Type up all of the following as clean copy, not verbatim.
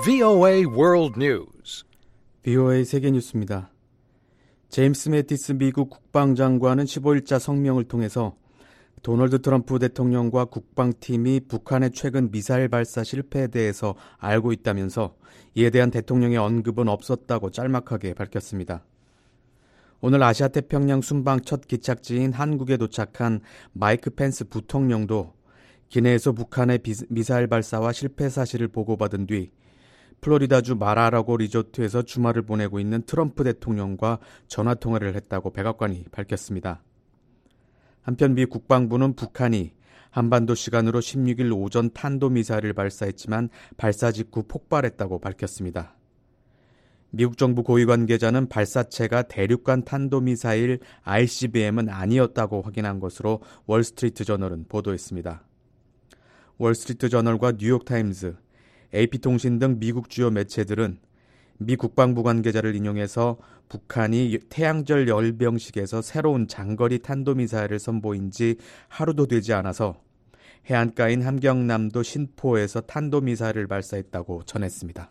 VOA World News. VOA 세계뉴스입니다. 제임스 매티스 미국 국방장관은 15일자 성명을 통해서 도널드 트럼프 대통령과 국방팀이 북한의 최근 미사일 발사 실패에 대해서 알고 있다면서 이에 대한 대통령의 언급은 없었다고 짤막하게 밝혔습니다. 오늘 아시아태평양 순방 첫 기착지인 한국에 도착한 마이크 펜스 부통령도 기내에서 북한의 미사일 발사와 실패 사실을 보고받은 뒤 플로리다주 마라라고 리조트에서 주말을 보내고 있는 트럼프 대통령과 전화통화를 했다고 백악관이 밝혔습니다. 한편 미 국방부는 북한이 한반도 시간으로 16일 오전 탄도미사일을 발사했지만 발사 직후 폭발했다고 밝혔습니다. 미국 정부 고위 관계자는 발사체가 대륙간 탄도미사일 ICBM은 아니었다고 확인한 것으로 월스트리트 저널은 보도했습니다. 월스트리트 저널과 뉴욕타임즈, AP통신 등 미국 주요 매체들은 미 국방부 관계자를 인용해서 북한이 태양절 열병식에서 새로운 장거리 탄도미사일을 선보인 지 하루도 되지 않아서 해안가인 함경남도 신포에서 탄도미사일을 발사했다고 전했습니다.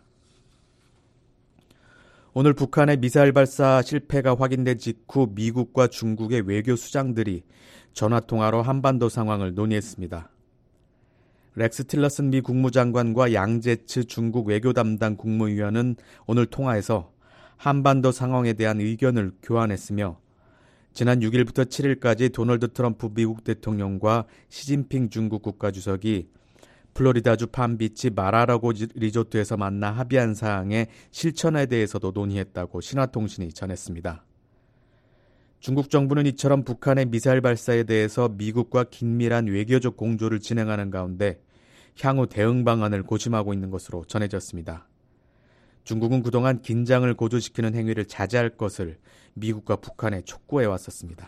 오늘 북한의 미사일 발사 실패가 확인된 직후 미국과 중국의 외교 수장들이 전화통화로 한반도 상황을 논의했습니다. 렉스 틸러슨 미 국무장관과 양제츠 중국 외교 담당 국무위원은 오늘 통화에서 한반도 상황에 대한 의견을 교환했으며 지난 6일부터 7일까지 도널드 트럼프 미국 대통령과 시진핑 중국 국가주석이 플로리다주 팜비치 마라라고 리조트에서 만나 합의한 사항의 실천에 대해서도 논의했다고 신화통신이 전했습니다. 중국 정부는 이처럼 북한의 미사일 발사에 대해서 미국과 긴밀한 외교적 공조를 진행하는 가운데 향후 대응 방안을 고심하고 있는 것으로 전해졌습니다. 중국은 그동안 긴장을 고조시키는 행위를 자제할 것을 미국과 북한에 촉구해 왔었습니다.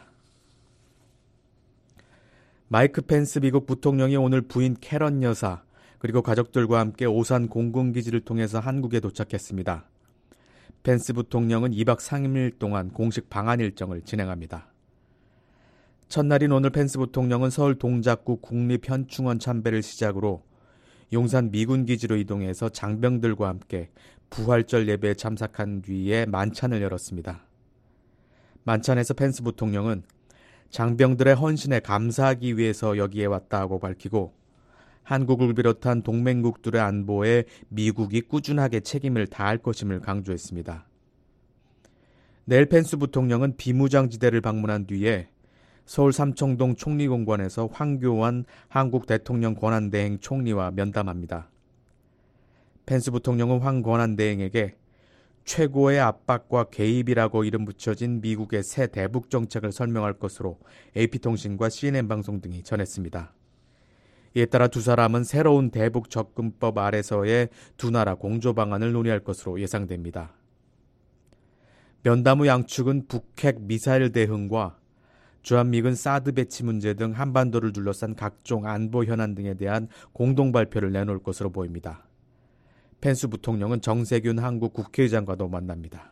마이크 펜스 미국 부통령이 오늘 부인 캐런 여사 그리고 가족들과 함께 오산 공군기지를 통해서 한국에 도착했습니다. 펜스 부통령은 2박 3일 동안 공식 방한 일정을 진행합니다. 첫날인 오늘 펜스 부통령은 서울 동작구 국립현충원 참배를 시작으로 용산 미군기지로 이동해서 장병들과 함께 부활절 예배에 참석한 뒤에 만찬을 열었습니다. 만찬에서 펜스 부통령은 장병들의 헌신에 감사하기 위해서 여기에 왔다고 밝히고 한국을 비롯한 동맹국들의 안보에 미국이 꾸준하게 책임을 다할 것임을 강조했습니다. 내일 펜스 부통령은 비무장지대를 방문한 뒤에 서울 삼청동 총리공관에서 황교안 한국 대통령 권한대행 총리와 면담합니다. 펜스 부통령은 황 권한대행에게 최고의 압박과 개입이라고 이름 붙여진 미국의 새 대북 정책을 설명할 것으로 AP통신과 CNN 방송 등이 전했습니다. 이에 따라 두 사람은 새로운 대북 접근법 아래서의 두 나라 공조 방안을 논의할 것으로 예상됩니다. 면담 후 양측은 북핵 미사일 대응과 주한미군 사드 배치 문제 등 한반도를 둘러싼 각종 안보 현안 등에 대한 공동 발표를 내놓을 것으로 보입니다. 펜스 부통령은 정세균 한국 국회의장과도 만납니다.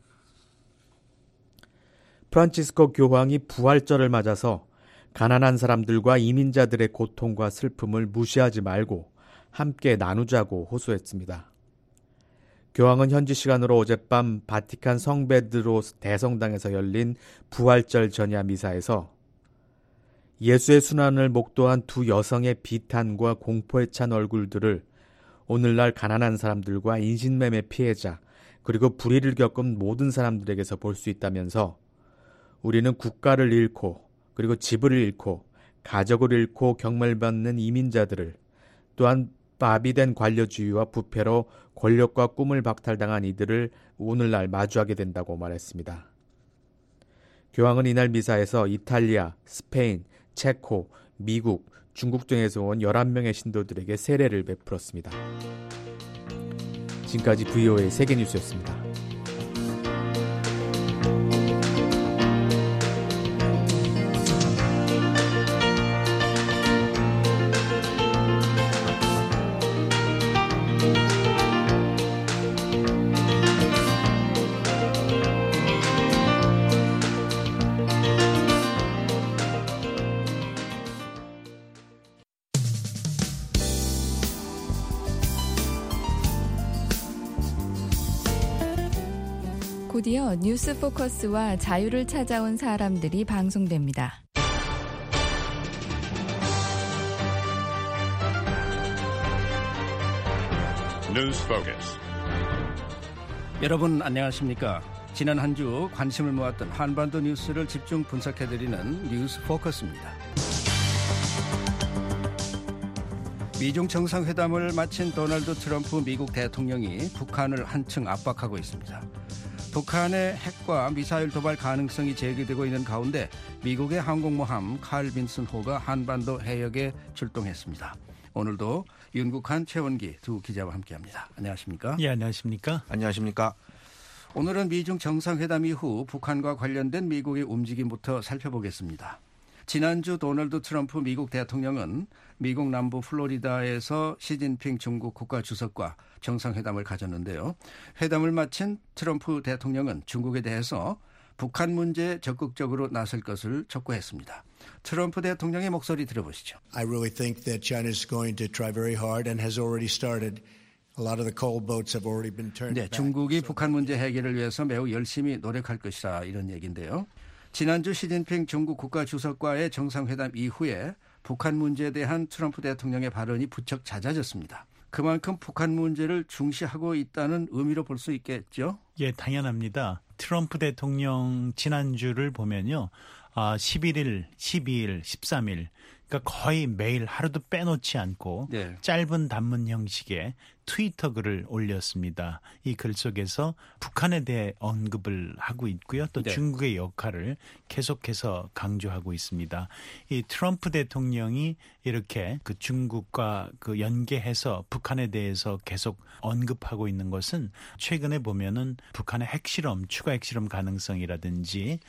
프란치스코 교황이 부활절을 맞아서 가난한 사람들과 이민자들의 고통과 슬픔을 무시하지 말고 함께 나누자고 호소했습니다. 교황은 현지 시간으로 어젯밤 바티칸 성베드로 대성당에서 열린 부활절 전야 미사에서 예수의 순환을 목도한 두 여성의 비탄과 공포에 찬 얼굴들을 오늘날 가난한 사람들과 인신매매 피해자 그리고 불의를 겪은 모든 사람들에게서 볼 수 있다면서 우리는 국가를 잃고 그리고 집을 잃고 가족을 잃고 경멸받는 이민자들을 또한 마비된 관료주의와 부패로 권력과 꿈을 박탈당한 이들을 오늘날 마주하게 된다고 말했습니다. 교황은 이날 미사에서 이탈리아, 스페인, 체코, 미국, 중국 등에서 온 11명의 신도들에게 세례를 베풀었습니다. 지금까지 VOA 세계뉴스였습니다. 곧이어 뉴스 포커스와 자유를 찾아온 사람들이 방송됩니다. 뉴스 포커스. 여러분 안녕하십니까? 지난 한 주 관심을 모았던 한반도 뉴스를 집중 분석해드리는 뉴스 포커스입니다. 미중 정상회담을 마친 도널드 트럼프 미국 대통령이 북한을 한층 압박하고 있습니다. 북한의 핵과 미사일 도발 가능성이 제기되고 있는 가운데 미국의 항공모함 칼 빈슨 호가 한반도 해역에 출동했습니다. 오늘도 윤국한, 최원기 두 기자와 함께합니다. 안녕하십니까? 예, 안녕하십니까? 안녕하십니까? 오늘은 미중 정상회담 이후 북한과 관련된 미국의 움직임부터 살펴보겠습니다. 지난주 도널드 트럼프 미국 대통령은 미국 남부 플로리다에서 시진핑 중국 국가주석과 정상회담을 가졌는데요. 회담을 마친 트럼프 대통령은 중국에 대해서 북한 문제에 적극적으로 나설 것을 촉구했습니다. 트럼프 대통령의 목소리 들어보시죠. I really think that China is going to try very hard and has already started. A lot of the coal boats have already been turned back. 중국이 북한 문제 해결을 위해서 매우 열심히 노력할 것이다 이런 얘기인데요. 지난주 시진핑 중국 국가주석과의 정상회담 이후에 북한 문제에 대한 트럼프 대통령의 발언이 부쩍 잦아졌습니다. 그만큼 북한 문제를 중시하고 있다는 의미로 볼 수 있겠죠? 예, 당연합니다. 트럼프 대통령 지난주를 보면요. 11일, 12일, 13일 그러니까 거의 매일 하루도 빼놓지 않고 짧은 단문 형식의 트위터 글을 올렸습니다. 이 글 속에서 북한에 대해 언급을 하고 있고요. 또 중국의 역할을 계속해서 강조하고 있습니다. 이 트럼프 대통령이 이렇게 그 중국과 그 연계해서 북한에 대해서 계속 언급하고 있는 것은 최근에 보면은 북한의 핵실험, 추가 핵실험 가능성이라든지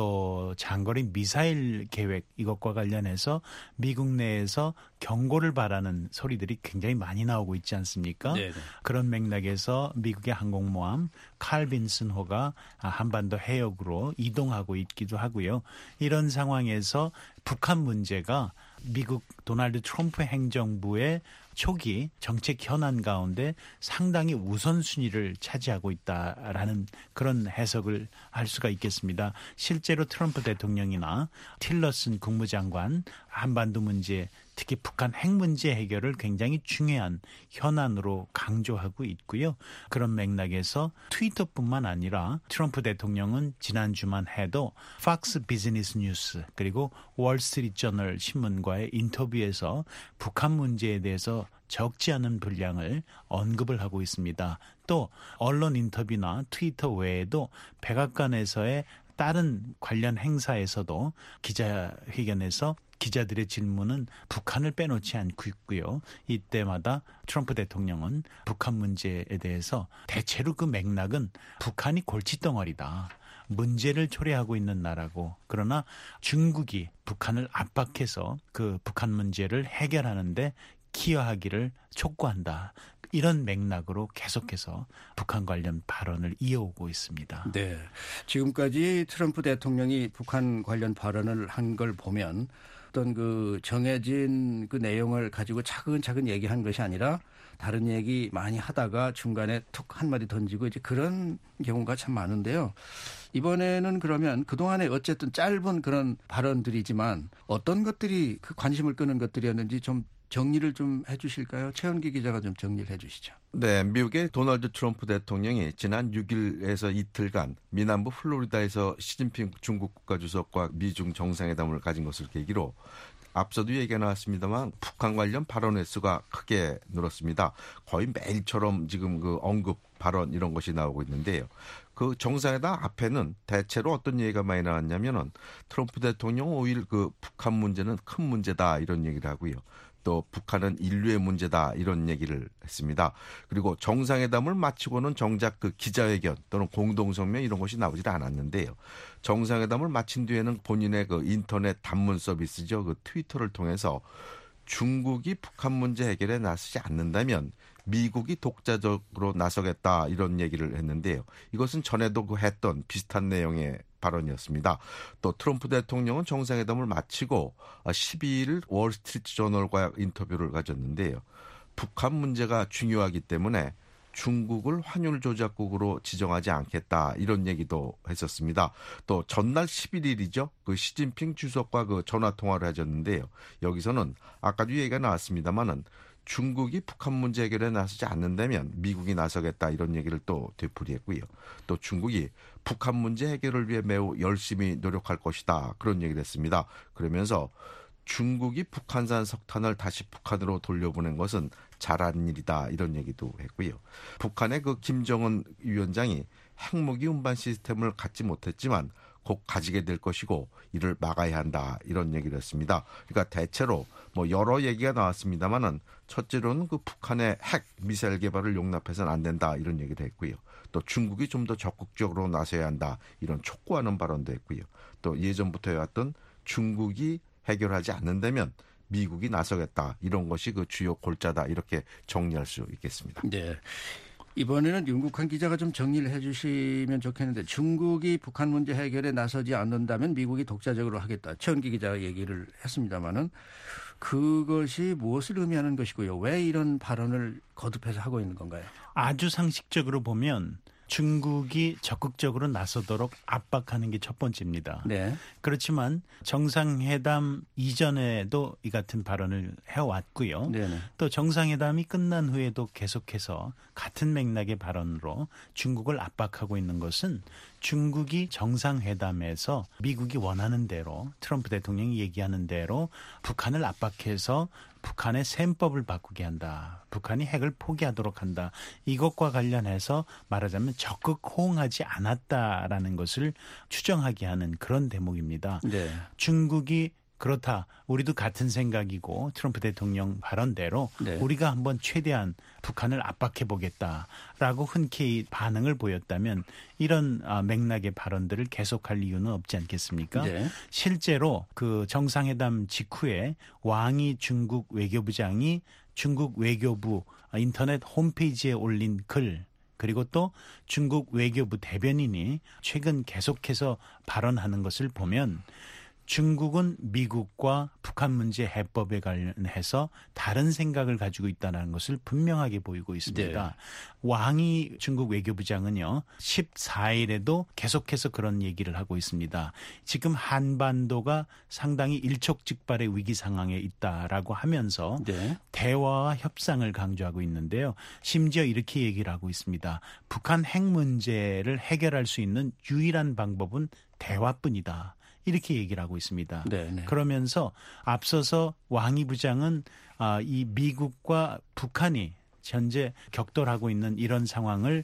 또 장거리 미사일 계획 이것과 관련해서 미국 내에서 경고를 바라는 소리들이 굉장히 많이 나오고 있지 않습니까? 네네. 그런 맥락에서 미국의 항공모함 칼 빈슨 호가 한반도 해역으로 이동하고 있기도 하고요. 이런 상황에서 북한 문제가 미국 도널드 트럼프 행정부의 초기 정책 현안 가운데 상당히 우선순위를 차지하고 있다라는 그런 해석을 할 수가 있겠습니다. 실제로 트럼프 대통령이나 틸러슨 국무장관 한반도 문제, 특히 북한 핵 문제 해결을 굉장히 중요한 현안으로 강조하고 있고요. 그런 맥락에서 트위터뿐만 아니라 트럼프 대통령은 지난주만 해도 팍스 비즈니스 뉴스 그리고 월스트리트 저널 신문과의 인터뷰에서 북한 문제에 대해서 적지 않은 분량을 언급을 하고 있습니다. 또 언론 인터뷰나 트위터 외에도 백악관에서의 다른 관련 행사에서도 기자회견에서 기자들의 질문은 북한을 빼놓지 않고 있고요. 이때마다 트럼프 대통령은 북한 문제에 대해서 대체로 그 맥락은 북한이 골칫덩어리다. 문제를 초래하고 있는 나라고 그러나 중국이 북한을 압박해서 그 북한 문제를 해결하는데 기여하기를 촉구한다. 이런 맥락으로 계속해서 북한 관련 발언을 이어오고 있습니다. 네, 지금까지 트럼프 대통령이 북한 관련 발언을 한 걸 보면 어떤 그 정해진 그 내용을 가지고 차근차근 얘기한 것이 아니라 다른 얘기 많이 하다가 중간에 툭 한마디 던지고 이제 그런 경우가 참 많은데요. 이번에는 그러면 그동안에 어쨌든 짧은 그런 발언들이지만 어떤 것들이 그 관심을 끄는 것들이었는지 좀 정리를 좀 해 주실까요? 최원기 기자가 좀 정리를 해 주시죠. 네, 미국의 도널드 트럼프 대통령이 지난 6일에서 이틀간 미남부 플로리다에서 시진핑 중국 국가주석과 미중 정상회담을 가진 것을 계기로 앞서도 얘기가 나왔습니다만 북한 관련 발언 횟수가 크게 늘었습니다. 거의 매일처럼 지금 그 언급 발언 이런 것이 나오고 있는데요. 그 정상회담 앞에는 대체로 어떤 얘기가 많이 나왔냐면은 트럼프 대통령 오히려 그 북한 문제는 큰 문제다 이런 얘기를 하고요. 또 북한은 인류의 문제다 이런 얘기를 했습니다. 그리고 정상회담을 마치고는 정작 그 기자회견 또는 공동성명 이런 것이 나오질 않았는데요. 정상회담을 마친 뒤에는 본인의 그 인터넷 단문 서비스죠. 그 트위터를 통해서 중국이 북한 문제 해결에 나서지 않는다면 미국이 독자적으로 나서겠다 이런 얘기를 했는데요. 이것은 전에도 그 했던 비슷한 내용의 발언이었습니다. 또 트럼프 대통령은 정상회담을 마치고 12일 월스트리트 저널과 인터뷰를 가졌는데요. 북한 문제가 중요하기 때문에 중국을 환율 조작국으로 지정하지 않겠다 이런 얘기도 했었습니다. 또 전날 11일이죠. 그 시진핑 주석과 그 전화 통화를 하셨는데요. 여기서는 아까도 얘기가 나왔습니다만은 중국이 북한 문제 해결에 나서지 않는다면 미국이 나서겠다 이런 얘기를 또 되풀이했고요. 또 중국이 북한 문제 해결을 위해 매우 열심히 노력할 것이다 그런 얘기를 했습니다. 그러면서 중국이 북한산 석탄을 다시 북한으로 돌려보낸 것은 잘한 일이다 이런 얘기도 했고요. 북한의 그 김정은 위원장이 핵무기 운반 시스템을 갖지 못했지만 곧 가지게 될 것이고 이를 막아야 한다 이런 얘기를 했습니다. 그러니까 대체로 뭐 여러 얘기가 나왔습니다만은 첫째로는 그 북한의 핵 미사일 개발을 용납해서는 안 된다 이런 얘기를 했고요. 또 중국이 좀 더 적극적으로 나서야 한다 이런 촉구하는 발언도 했고요. 또 예전부터 해왔던 중국이 해결하지 않는다면 미국이 나서겠다 이런 것이 그 주요 골자다 이렇게 정리할 수 있겠습니다. 네. 이번에는 윤국한 기자가 좀 정리를 해 주시면 좋겠는데 중국이 북한 문제 해결에 나서지 않는다면 미국이 독자적으로 하겠다. 최은기 기자가 얘기를 했습니다마는 그것이 무엇을 의미하는 것이고요. 왜 이런 발언을 거듭해서 하고 있는 건가요? 아주 상식적으로 보면 중국이 적극적으로 나서도록 압박하는 게 첫 번째입니다. 네. 그렇지만 정상회담 이전에도 이 같은 발언을 해왔고요. 네네. 또 정상회담이 끝난 후에도 계속해서 같은 맥락의 발언으로 중국을 압박하고 있는 것은 중국이 정상회담에서 미국이 원하는 대로 트럼프 대통령이 얘기하는 대로 북한을 압박해서 북한의 셈법을 바꾸게 한다. 북한이 핵을 포기하도록 한다. 이것과 관련해서 말하자면 적극 호응하지 않았다라는 것을 추정하게 하는 그런 대목입니다. 네. 중국이 그렇다. 우리도 같은 생각이고 트럼프 대통령 발언대로 네. 우리가 한번 최대한 북한을 압박해보겠다라고 흔쾌히 반응을 보였다면 이런 맥락의 발언들을 계속할 이유는 없지 않겠습니까? 네. 실제로 그 정상회담 직후에 왕이 중국 외교부장이 중국 외교부 인터넷 홈페이지에 올린 글 그리고 또 중국 외교부 대변인이 최근 계속해서 발언하는 것을 보면 중국은 미국과 북한 문제 해법에 관련해서 다른 생각을 가지고 있다는 것을 분명하게 보이고 있습니다. 네. 왕이 중국 외교부장은요. 14일에도 계속해서 그런 얘기를 하고 있습니다. 지금 한반도가 상당히 일촉즉발의 위기 상황에 있다라고 하면서 네. 대화와 협상을 강조하고 있는데요. 심지어 이렇게 얘기를 하고 있습니다. 북한 핵 문제를 해결할 수 있는 유일한 방법은 대화뿐이다. 이렇게 얘기를 하고 있습니다. 네네. 그러면서 앞서서 왕이 부장은 이 미국과 북한이 현재 격돌하고 있는 이런 상황을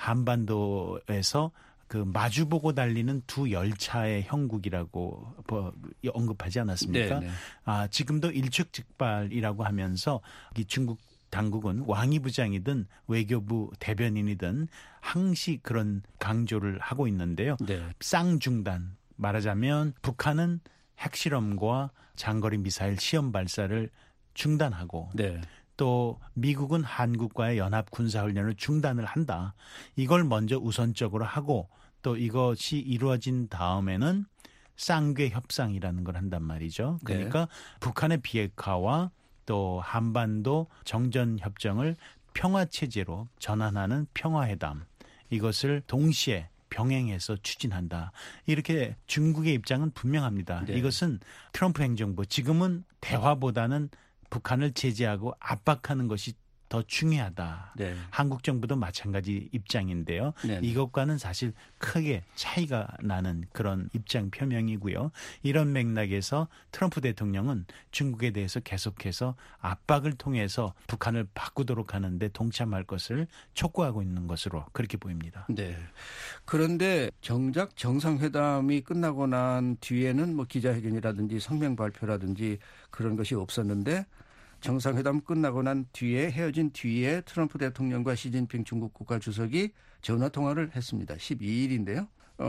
한반도에서 그 마주보고 달리는 두 열차의 형국이라고 언급하지 않았습니까? 지금도 일촉즉발이라고 하면서 이 중국 당국은 왕이 부장이든 외교부 대변인이든 항시 그런 강조를 하고 있는데요. 네. 쌍중단. 말하자면 북한은 핵실험과 장거리 미사일 시험 발사를 중단하고 네. 또 미국은 한국과의 연합 군사훈련을 중단을 한다. 이걸 먼저 우선적으로 하고 또 이것이 이루어진 다음에는 쌍궤 협상이라는 걸 한단 말이죠. 그러니까 네. 북한의 비핵화와 또 한반도 정전협정을 평화체제로 전환하는 평화회담. 이것을 동시에 병행해서 추진한다. 이렇게 중국의 입장은 분명합니다. 네. 이것은 트럼프 행정부 지금은 대화보다는 북한을 제재하고 압박하는 것이 더 중요하다. 네. 한국 정부도 마찬가지 입장인데요. 네. 이것과는 사실 크게 차이가 나는 그런 입장 표명이고요. 이런 맥락에서 트럼프 대통령은 중국에 대해서 계속해서 압박을 통해서 북한을 바꾸도록 하는데 동참할 것을 촉구하고 있는 것으로 그렇게 보입니다. 네. 그런데 정작 정상회담이 끝나고 난 뒤에는 뭐 기자회견이라든지 성명 발표라든지 그런 것이 없었는데 정상회담 끝나고 난 뒤에 헤어진 뒤에 트럼프 대통령과 시진핑 중국 국가주석이 전화 통화를 했습니다. 12일인데요.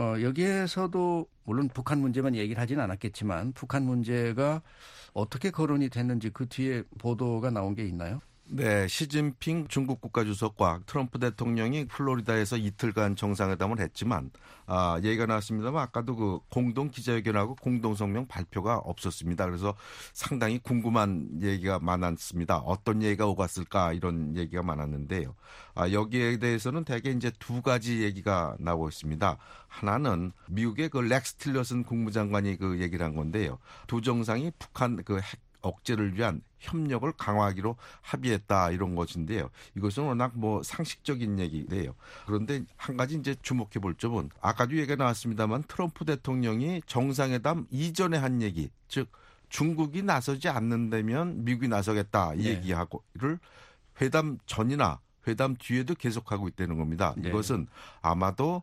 여기에서도 물론 북한 문제만 얘기를 하진 않았겠지만 북한 문제가 어떻게 거론이 됐는지 그 뒤에 보도가 나온 게 있나요? 네, 시진핑 중국 국가주석과 트럼프 대통령이 플로리다에서 이틀간 정상회담을 했지만 얘기가 나왔습니다만 아까도 그 공동 기자회견하고 공동 성명 발표가 없었습니다. 그래서 상당히 궁금한 얘기가 많았습니다. 어떤 얘기가 오갔을까 이런 얘기가 많았는데요. 여기에 대해서는 대개 이제 두 가지 얘기가 나오고 있습니다. 하나는 미국의 그 렉스 틸러슨 국무장관이 그 얘기를 한 건데요. 두 정상이 북한 그 핵 억제를 위한 협력을 강화하기로 합의했다 이런 것인데요. 이것은 워낙 뭐 상식적인 얘기인데요. 그런데 한 가지 이제 주목해 볼 점은 아까도 얘기가 나왔습니다만 트럼프 대통령이 정상회담 이전에 한 얘기, 즉 중국이 나서지 않는다면 미국이 나서겠다 이 얘기하고를 회담 전이나 회담 뒤에도 계속하고 있다는 겁니다. 이것은 아마도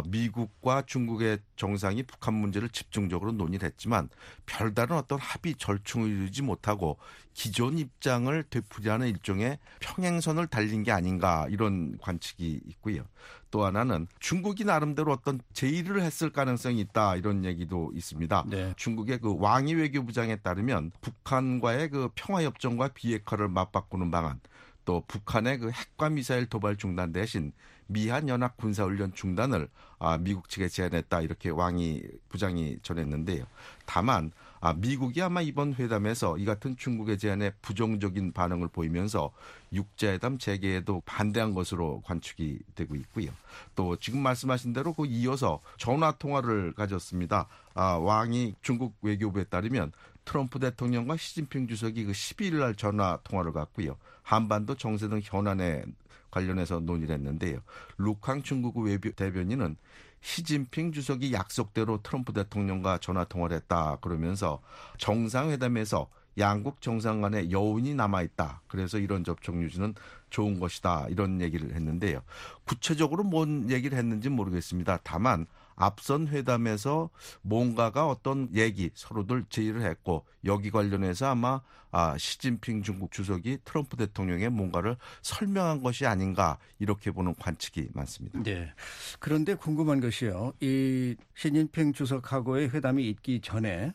미국과 중국의 정상이 북한 문제를 집중적으로 논의를 했지만 별다른 어떤 합의 절충을 이루지 못하고 기존 입장을 되풀이하는 일종의 평행선을 달린 게 아닌가 이런 관측이 있고요. 또 하나는 중국이 나름대로 어떤 제의를 했을 가능성이 있다 이런 얘기도 있습니다. 네. 중국의 그 왕이 외교부장에 따르면 북한과의 그 평화협정과 비핵화를 맞바꾸는 방안, 또 북한의 그 핵과 미사일 도발 중단 대신 미한 연합 군사훈련 중단을 미국 측에 제안했다 이렇게 왕이 부장이 전했는데요. 다만 미국이 아마 이번 회담에서 이 같은 중국의 제안에 부정적인 반응을 보이면서 육자회담 재개에도 반대한 것으로 관측이 되고 있고요. 또 지금 말씀하신 대로 그 이어서 전화 통화를 가졌습니다. 왕이 중국 외교부에 따르면 트럼프 대통령과 시진핑 주석이 그 12일 날 전화 통화를 갖고요. 한반도 정세 등 현안에 관련해서 논의를 했는데요. 루캉 중국 외교 대변인은 시진핑 주석이 약속대로 트럼프 대통령과 전화 통화를 했다 그러면서 정상회담에서 양국 정상 간에 여운이 남아있다. 그래서 이런 접촉 유지는 좋은 것이다. 이런 얘기를 했는데요. 구체적으로 뭔 얘기를 했는지 모르겠습니다. 다만 앞선 회담에서 뭔가가 어떤 얘기 서로들 제의를 했고 여기 관련해서 아마 시진핑 중국 주석이 트럼프 대통령의 뭔가를 설명한 것이 아닌가 이렇게 보는 관측이 많습니다. 네. 그런데 궁금한 것이요. 이 시진핑 주석하고의 회담이 있기 전에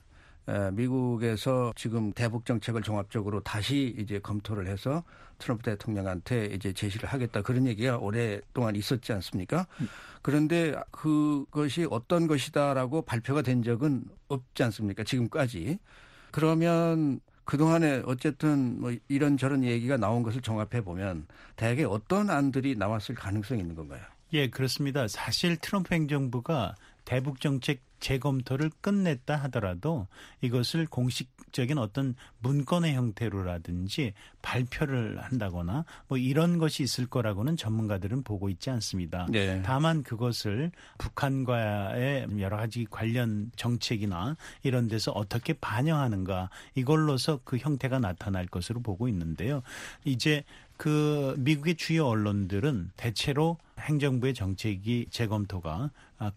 미국에서 지금 대북 정책을 종합적으로 다시 이제 검토를 해서 트럼프 대통령한테 이제 제시를 하겠다 그런 얘기가 오랫동안 있었지 않습니까? 그런데 그것이 어떤 것이다라고 발표가 된 적은 없지 않습니까? 지금까지. 그러면 그동안에 어쨌든 뭐 이런저런 얘기가 나온 것을 종합해 보면 대개 어떤 안들이 나왔을 가능성이 있는 건가요? 예, 그렇습니다. 사실 트럼프 행정부가 대북 정책 재검토를 끝냈다 하더라도 이것을 공식적인 어떤 문건의 형태로라든지 발표를 한다거나 뭐 이런 것이 있을 거라고는 전문가들은 보고 있지 않습니다. 네. 다만 그것을 북한과의 여러 가지 관련 정책이나 이런 데서 어떻게 반영하는가 이걸로서 그 형태가 나타날 것으로 보고 있는데요. 이제 그 미국의 주요 언론들은 대체로 행정부의 정책이 재검토가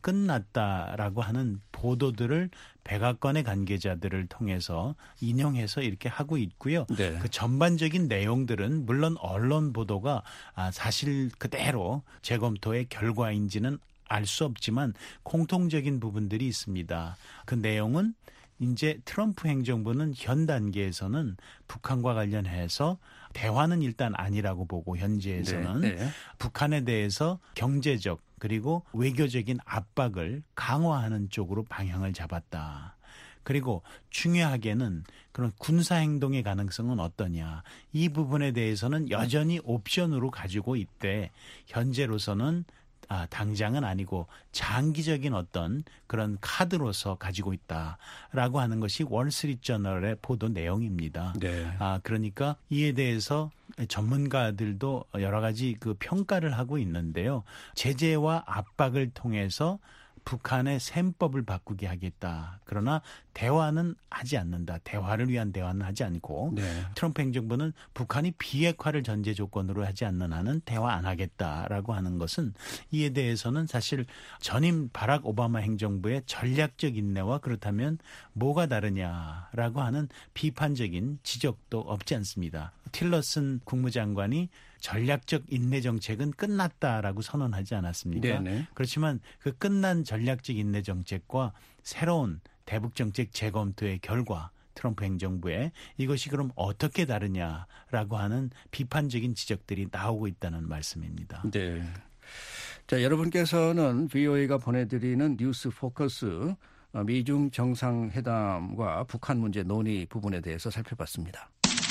끝났다라고 하는 보도들을 백악관의 관계자들을 통해서 인용해서 이렇게 하고 있고요. 네. 그 전반적인 내용들은 물론 언론 보도가 사실 그대로 재검토의 결과인지는 알 수 없지만 공통적인 부분들이 있습니다. 그 내용은 이제 트럼프 행정부는 현 단계에서는 북한과 관련해서 대화는 일단 아니라고 보고 현재에서는 북한에 대해서 경제적 그리고 외교적인 압박을 강화하는 쪽으로 방향을 잡았다. 그리고 중요하게는 그런 군사행동의 가능성은 어떠냐. 이 부분에 대해서는 여전히 옵션으로 가지고 있대. 현재로서는 당장은 아니고 장기적인 어떤 그런 카드로서 가지고 있다라고 하는 것이 월스트리트저널의 보도 내용입니다. 네. 그러니까 이에 대해서 전문가들도 여러 가지 그 평가를 하고 있는데요. 제재와 압박을 통해서 북한의 셈법을 바꾸게 하겠다. 그러나 대화는 하지 않는다. 대화를 위한 대화는 하지 않고 트럼프 행정부는 북한이 비핵화를 전제 조건으로 하지 않는 한은 대화 안 하겠다라고 하는 것은 이에 대해서는 사실 전임 바락 오바마 행정부의 전략적 인내와 그렇다면 뭐가 다르냐라고 하는 비판적인 지적도 없지 않습니다. 틸러슨 국무장관이 전략적 인내 정책은 끝났다라고 선언하지 않았습니까? 네네. 그렇지만 그 끝난 전략적 인내 정책과 새로운 대북 정책 재검토의 결과 트럼프 행정부에 이것이 그럼 어떻게 다르냐라고 하는 비판적인 지적들이 나오고 있다는 말씀입니다. 네. 자, 여러분께서는 VOA가 보내드리는 뉴스 포커스 미중 정상회담과 북한 문제 논의 부분에 대해서 살펴봤습니다.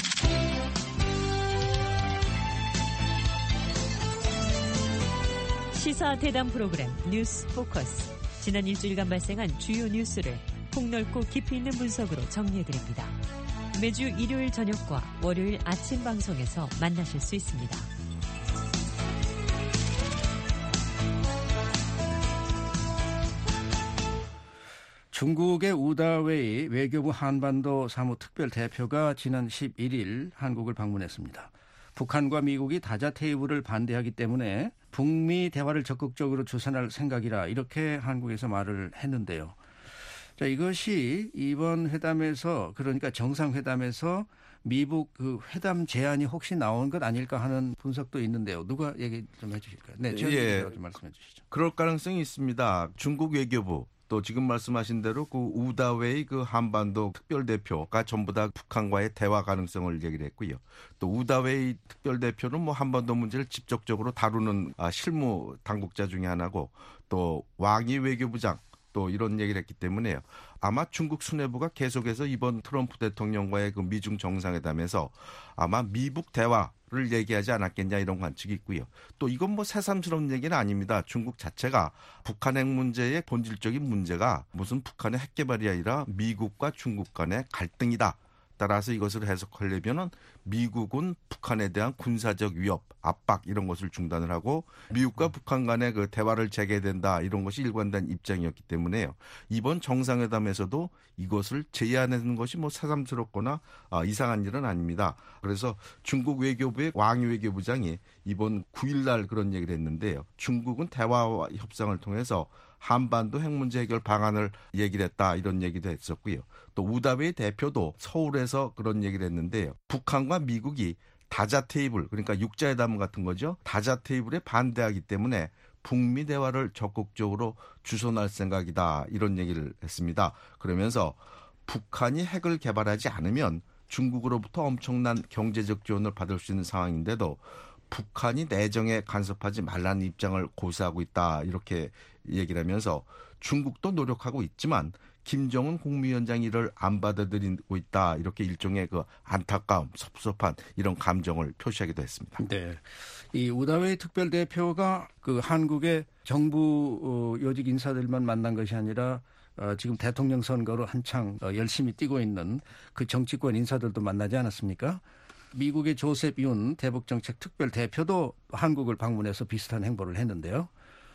시사 대담 프로그램 뉴스 포커스. 지난 일주일간 발생한 주요 뉴스를 폭넓고 깊이 있는 분석으로 정리해드립니다. 매주 일요일 저녁과 월요일 아침 방송에서 만나실 수 있습니다. 중국의 우다웨이 외교부 한반도 사무특별대표가 지난 11일 한국을 방문했습니다. 북한과 미국이 다자 테이블을 반대하기 때문에 북미 대화를 적극적으로 주선할 생각이라 이렇게 한국에서 말을 했는데요. 자, 이것이 이번 회담에서 그러니까 정상회담에서 미국 그 회담 제안이 혹시 나온 것 아닐까 하는 분석도 있는데요. 누가 얘기 좀 해주실까요? 네, 좀 말씀해 주시죠. 그럴 가능성이 있습니다. 중국 외교부 또 지금 말씀하신 대로 그 우다웨이 그 한반도 특별대표가 전부 다 북한과의 대화 가능성을 얘기를 했고요. 또 우다웨이 특별대표는 뭐 한반도 문제를 직접적으로 다루는 실무 당국자 중에 하나고 또 왕이 외교부장 또 이런 얘기를 했기 때문에요. 아마 중국 수뇌부가 계속해서 이번 트럼프 대통령과의 그 미중 정상회담에서 아마 미북 대화를 얘기하지 않았겠냐 이런 관측이 있고요. 또 이건 뭐 새삼스러운 얘기는 아닙니다. 중국 자체가 북한 핵 문제의 본질적인 문제가 무슨 북한의 핵 개발이 아니라 미국과 중국 간의 갈등이다. 따라서 이것을 해석하려면은 미국은 북한에 대한 군사적 위협, 압박 이런 것을 중단을 하고 미국과 북한 간의 그 대화를 재개된다 이런 것이 일관된 입장이었기 때문에요. 이번 정상회담에서도 이것을 제의하는 것이 뭐 새삼스럽거나 이상한 일은 아닙니다. 그래서 중국 외교부의 왕 외교부장이 이번 9일날 그런 얘기를 했는데요. 중국은 대화와 협상을 통해서 한반도 핵 문제 해결 방안을 얘기를 했다 이런 얘기도 했었고요. 또 우다웨이 대표도 서울에서 그런 얘기를 했는데요. 북한과 미국이 다자 테이블 그러니까 육자회담 같은 거죠. 다자 테이블에 반대하기 때문에 북미 대화를 적극적으로 주선할 생각이다 이런 얘기를 했습니다. 그러면서 북한이 핵을 개발하지 않으면 중국으로부터 엄청난 경제적 지원을 받을 수 있는 상황인데도 북한이 내정에 간섭하지 말라는 입장을 고수하고 있다 이렇게 얘기를 하면서 중국도 노력하고 있지만 김정은 국무위원장이 이를 안 받아들이고 있다 이렇게 일종의 그 안타까움, 섭섭한 이런 감정을 표시하기도 했습니다. 네, 이 우다웨이 특별대표가 그 한국의 정부 요직 인사들만 만난 것이 아니라 지금 대통령 선거로 한창 열심히 뛰고 있는 그 정치권 인사들도 만나지 않았습니까? 미국의 조셉 윤 대북정책 특별대표도 한국을 방문해서 비슷한 행보를 했는데요.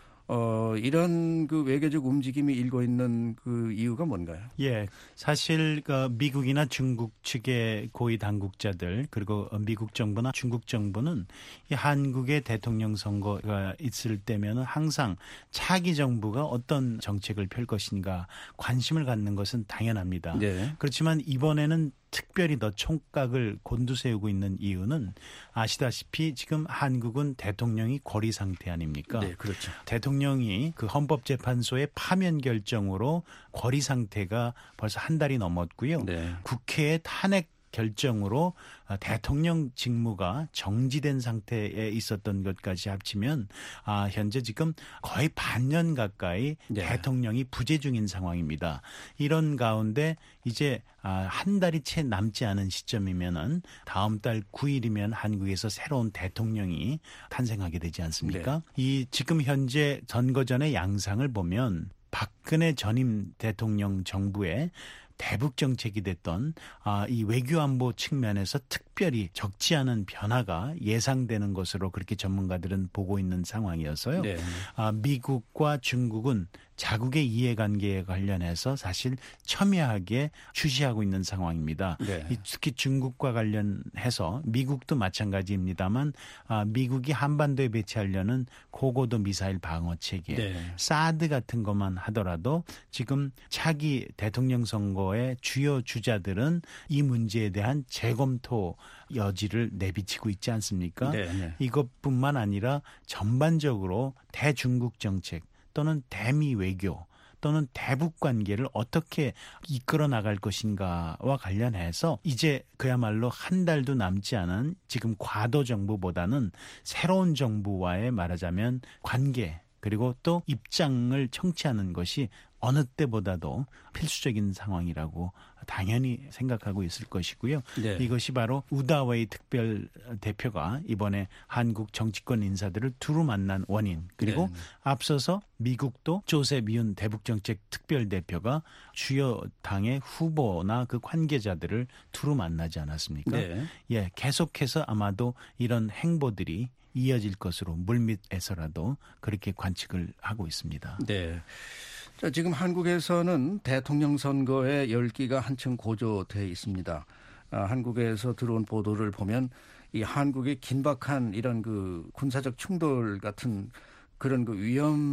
이런 그 외교적 움직임이 일고 있는 그 이유가 뭔가요? 예, 사실 미국이나 중국 측의 고위 당국자들 그리고 미국 정부나 중국 정부는 이 한국의 대통령 선거가 있을 때면은 항상 차기 정부가 어떤 정책을 펼 것인가 관심을 갖는 것은 당연합니다. 네. 그렇지만 이번에는 특별히 더 총각을 곤두세우고 있는 이유는 아시다시피 지금 한국은 대통령이 고리 상태 아닙니까? 네, 그렇죠. 대통령이 그 헌법재판소의 파면 결정으로 고리 상태가 벌써 한 달이 넘었고요. 네. 국회의 탄핵 결정으로 대통령 직무가 정지된 상태에 있었던 것까지 합치면 현재 지금 거의 반년 가까이 네. 대통령이 부재 중인 상황입니다. 이런 가운데 이제 한 달이 채 남지 않은 시점이면은 다음 달 9일이면 한국에서 새로운 대통령이 탄생하게 되지 않습니까? 네. 이 지금 현재 선거 전의 양상을 보면 박근혜 전임 대통령 정부의 대북 정책이 됐던 이 외교안보 측면에서 특별히 적지 않은 변화가 예상되는 것으로 그렇게 전문가들은 보고 있는 상황이어서요. 네. 미국과 중국은 자국의 이해관계에 관련해서 사실 첨예하게 추시하고 있는 상황입니다. 네. 특히 중국과 관련해서 미국도 마찬가지입니다만 미국이 한반도에 배치하려는 고고도 미사일 방어 체계, 네. 사드 같은 것만 하더라도 지금 차기 대통령 선거의 주요 주자들은 이 문제에 대한 재검토 여지를 내비치고 있지 않습니까? 네, 네. 이것뿐만 아니라 전반적으로 대중국 정책 또는 대미 외교 또는 대북 관계를 어떻게 이끌어 나갈 것인가와 관련해서 이제 그야말로 한 달도 남지 않은 지금 과도 정부보다는 새로운 정부와의 말하자면 관계 그리고 또 입장을 청취하는 것이 어느 때보다도 필수적인 상황이라고 당연히 생각하고 있을 것이고요. 네. 이것이 바로 우다웨이 특별 대표가 이번에 한국 정치권 인사들을 두루 만난 원인 그리고 네. 앞서서 미국도 조셉 윤 대북정책 특별 대표가 주요 당의 후보나 그 관계자들을 두루 만나지 않았습니까? 네. 예, 계속해서 아마도 이런 행보들이 이어질 것으로 물밑에서라도 그렇게 관측을 하고 있습니다. 네. 자, 지금 한국에서는 대통령 선거의 열기가 한층 고조돼 있습니다. 한국에서 들어온 보도를 보면 이 한국의 긴박한 이런 그 군사적 충돌 같은 그런 그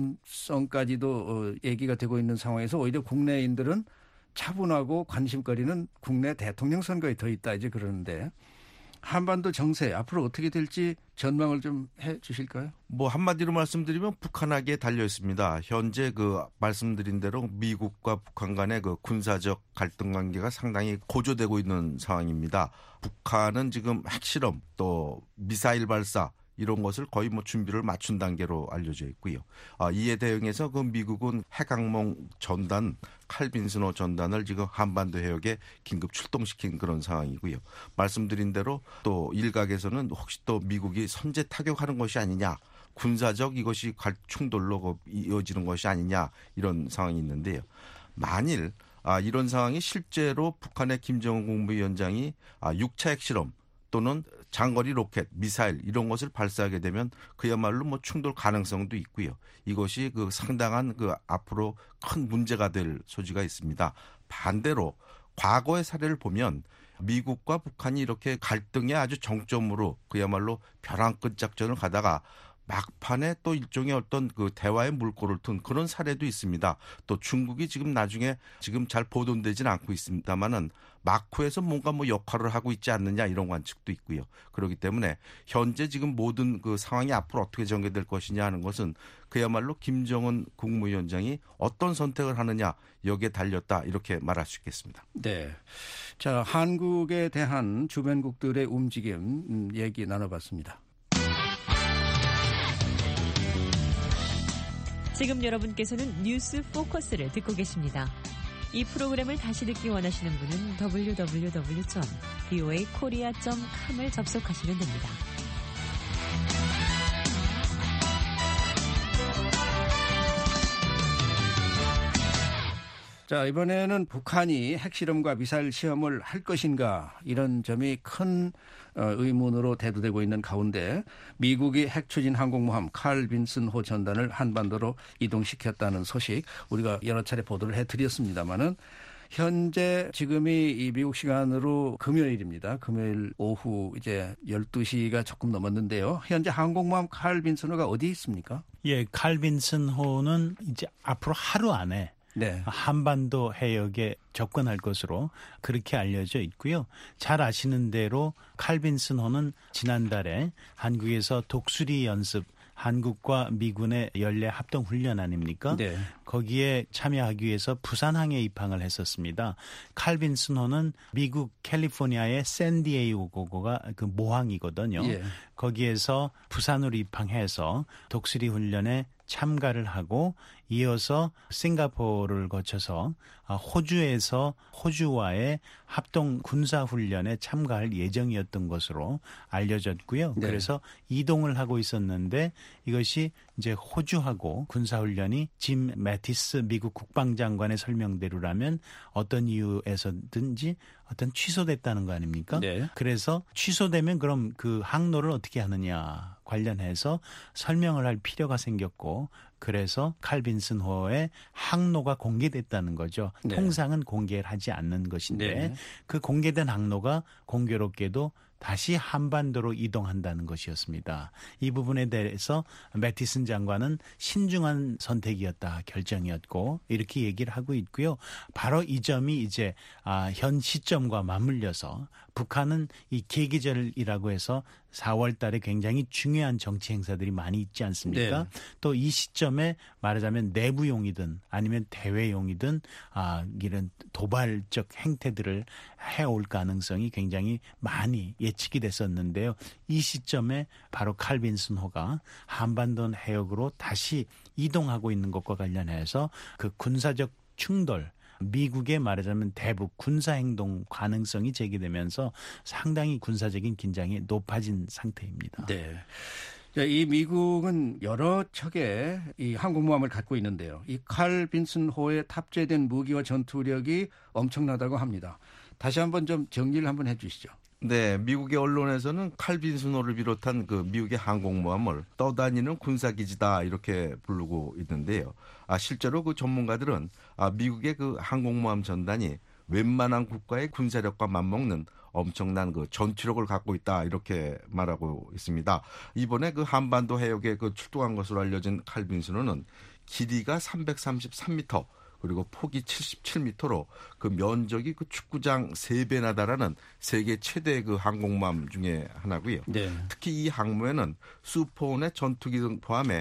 위험성까지도 얘기가 되고 있는 상황에서 오히려 국내인들은 차분하고 관심거리는 국내 대통령 선거에 더 있다 이제 그러는데 한반도 정세 앞으로 어떻게 될지 전망을 좀 해 주실까요? 뭐 한마디로 말씀드리면 북한에게 달려 있습니다. 현재 그 말씀드린 대로 미국과 북한 간의 그 군사적 갈등 관계가 상당히 고조되고 있는 상황입니다. 북한은 지금 핵실험 또 미사일 발사 이런 것을 거의 뭐 준비를 맞춘 단계로 알려져 있고요. 이에 대응해서 그 미국은 핵항공 전단 칼빈슨호 전단을 지금 한반도 해역에 긴급 출동시킨 그런 상황이고요. 말씀드린 대로 또 일각에서는 혹시 또 미국이 선제 타격하는 것이 아니냐. 군사적 이것이 충돌로 이어지는 것이 아니냐 이런 상황이 있는데요. 만일 이런 상황이 실제로 북한의 김정은 국무위원장이 6차 핵실험 또는 장거리 로켓, 미사일 이런 것을 발사하게 되면 그야말로 뭐 충돌 가능성도 있고요. 이것이 그 상당한 그 앞으로 큰 문제가 될 소지가 있습니다. 반대로 과거의 사례를 보면 미국과 북한이 이렇게 갈등의 아주 정점으로 그야말로 벼랑 끝 작전을 가다가 막판에 또 일종의 어떤 그 대화의 물꼬를 튼 그런 사례도 있습니다. 또 중국이 지금 나중에 지금 잘 보도되지는 않고 있습니다만은 마쿠에서 뭔가 뭐 역할을 하고 있지 않느냐 이런 관측도 있고요. 그렇기 때문에 현재 지금 모든 그 상황이 앞으로 어떻게 전개될 것이냐 하는 것은 그야말로 김정은 국무위원장이 어떤 선택을 하느냐 여기에 달렸다 이렇게 말할 수 있겠습니다. 네. 자, 한국에 대한 주변국들의 움직임 얘기 나눠봤습니다. 지금 여러분께서는 뉴스 포커스를 듣고 계십니다. 이 프로그램을 다시 듣기 원하시는 분은 www.voakorea.com을 접속하시면 됩니다. 자, 이번에는 북한이 핵실험과 미사일 시험을 할 것인가 이런 점이 큰 의문으로 대두되고 있는 가운데 미국이 핵추진 항공모함 칼 빈슨호 전단을 한반도로 이동시켰다는 소식 우리가 여러 차례 보도를 해드렸습니다마는 현재 지금이 이 미국 시간으로 금요일입니다. 금요일 오후 이제 12시가 조금 넘었는데요. 현재 항공모함 칼 빈슨호가 어디에 있습니까? 예, 칼 빈슨호는 이제 앞으로 하루 안에 네. 한반도 해역에 접근할 것으로 그렇게 알려져 있고요. 잘 아시는 대로 칼 빈슨호는 지난달에 한국에서 독수리 연습 한국과 미군의 연례 합동 훈련 아닙니까? 네. 거기에 참여하기 위해서 부산항에 입항을 했었습니다. 칼 빈슨호는 미국 캘리포니아의 샌디에이고가 그 모항이거든요. 예. 거기에서 부산으로 입항해서 독수리 훈련에 참가를 하고 이어서 싱가포르를 거쳐서 호주에서 호주와의 합동 군사훈련에 참가할 예정이었던 것으로 알려졌고요. 네. 그래서 이동을 하고 있었는데 이것이 이제 호주하고 군사훈련이 짐 매티스 미국 국방장관의 설명대로라면 어떤 이유에서든지 어떤 취소됐다는 거 아닙니까? 네. 그래서 취소되면 그럼 그 항로를 어떻게 하느냐 관련해서 설명을 할 필요가 생겼고 그래서 칼 빈슨호의 항로가 공개됐다는 거죠. 네. 통상은 공개를 하지 않는 것인데 네. 그 공개된 항로가 공교롭게도 다시 한반도로 이동한다는 것이었습니다. 이 부분에 대해서 매티슨 장관은 신중한 선택이었다, 결정이었고 이렇게 얘기를 하고 있고요. 바로 이 점이 이제 현 시점과 맞물려서 북한은 이 계기절이라고 해서 4월 달에 굉장히 중요한 정치 행사들이 많이 있지 않습니까? 네. 또 이 시점에 말하자면 내부용이든 아니면 대외용이든 이런 도발적 행태들을 해올 가능성이 굉장히 많이 예측이 됐었는데요. 이 시점에 바로 칼빈슨호가 한반도 해역으로 다시 이동하고 있는 것과 관련해서 그 군사적 충돌, 미국의 말하자면 대북 군사행동 가능성이 제기되면서 상당히 군사적인 긴장이 높아진 상태입니다. 네. 이 미국은 여러 척의 이 항공모함을 갖고 있는데요. 이 칼 빈슨호에 탑재된 무기와 전투력이 엄청나다고 합니다. 다시 한번 좀 정리를 한번 해 주시죠. 네, 미국의 언론에서는 칼 빈슨호를 비롯한 그 미국의 항공모함을 떠다니는 군사기지다 이렇게 부르고 있는데요. 실제로 그 전문가들은 미국의 그 항공모함 전단이 웬만한 국가의 군사력과 맞먹는 엄청난 그 전투력을 갖고 있다 이렇게 말하고 있습니다. 이번에 그 한반도 해역에 그 출동한 것으로 알려진 칼 빈슨호는 길이가 333m 그리고 폭이 77m로 그 면적이 그 축구장 3배나 달하는 세계 최대 그 항공모함 중에 하나고요. 네. 특히 이 항모에는 슈퍼온의 전투기 등 포함해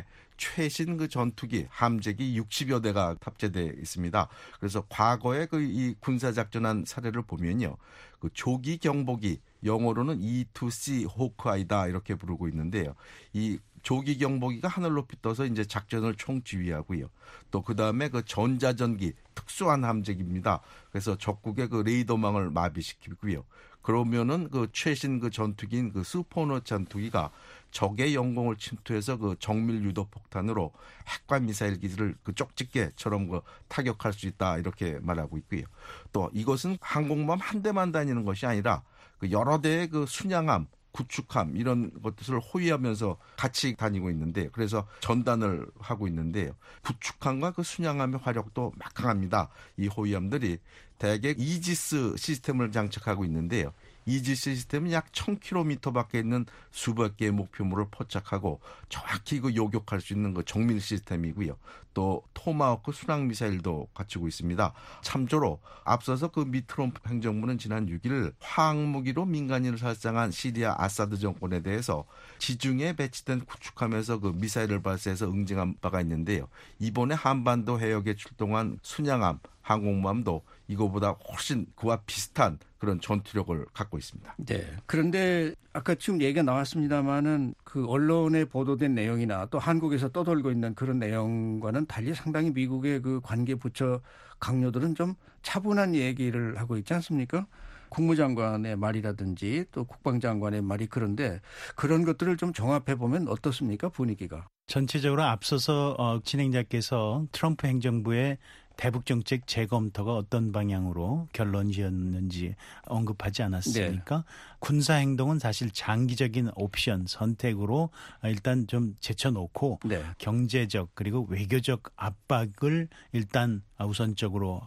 최신 그 전투기, 함재기 60여 대가 탑재되어 있습니다. 그래서 과거에 그 이 군사작전한 사례를 보면요. 그 조기 경보기, 영어로는 E2C 호크아이다 이렇게 부르고 있는데요. 이 조기 경보기가 하늘 높이 떠서 이제 작전을 총지휘하고요. 또 그 다음에 그 전자전기 특수한 함재기입니다. 그래서 적국의 그 레이더망을 마비시키고요. 그러면은 그 최신 그 전투기인 그 슈퍼노 전투기가 적의 영공을 침투해서 그 정밀 유도 폭탄으로 핵과 미사일 기지를 그 쪽집게처럼 그 타격할 수 있다 이렇게 말하고 있고요. 또 이것은 항공모함 한 대만 다니는 것이 아니라 그 여러 대의 그 순양함, 구축함 이런 것들을 호위하면서 같이 다니고 있는데 그래서 전단을 하고 있는데요. 구축함과 그 순양함의 화력도 막강합니다. 이 호위함들이 대개 이지스 시스템을 장착하고 있는데요. 이지스 시스템은 약 1000km 밖에 있는 수백 개의 목표물을 포착하고 정확히 그 요격할 수 있는 그 정밀 시스템이고요. 또 토마호크 순항 미사일도 갖추고 있습니다. 참조로 앞서서 그 미 트럼프 행정부는 지난 6일 화학무기로 민간인을 살상한 시리아 아사드 정권에 대해서 지중해에 배치된 구축함에서 그 미사일을 발사해서 응징한 바가 있는데요. 이번에 한반도 해역에 출동한 순양함, 항공모함도 이거보다 훨씬 그와 비슷한 그런 전투력을 갖고 있습니다. 네. 그런데 아까 지금 얘기가 나왔습니다마는 그 언론에 보도된 내용이나 또 한국에서 떠돌고 있는 그런 내용과는 달리 상당히 미국의 그 관계 부처 강요들은 좀 차분한 얘기를 하고 있지 않습니까? 국무장관의 말이라든지 또 국방장관의 말이 그런데 그런 것들을 좀 종합해 보면 어떻습니까? 분위기가. 전체적으로 앞서서 진행자께서 트럼프 행정부의 대북정책 재검토가 어떤 방향으로 결론 지었는지 언급하지 않았습니까? 네. 군사행동은 사실 장기적인 옵션 선택으로 일단 좀 제쳐놓고 네. 경제적 그리고 외교적 압박을 일단 우선적으로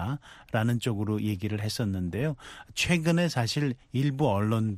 한다라는 쪽으로 얘기를 했었는데요. 최근에 사실 일부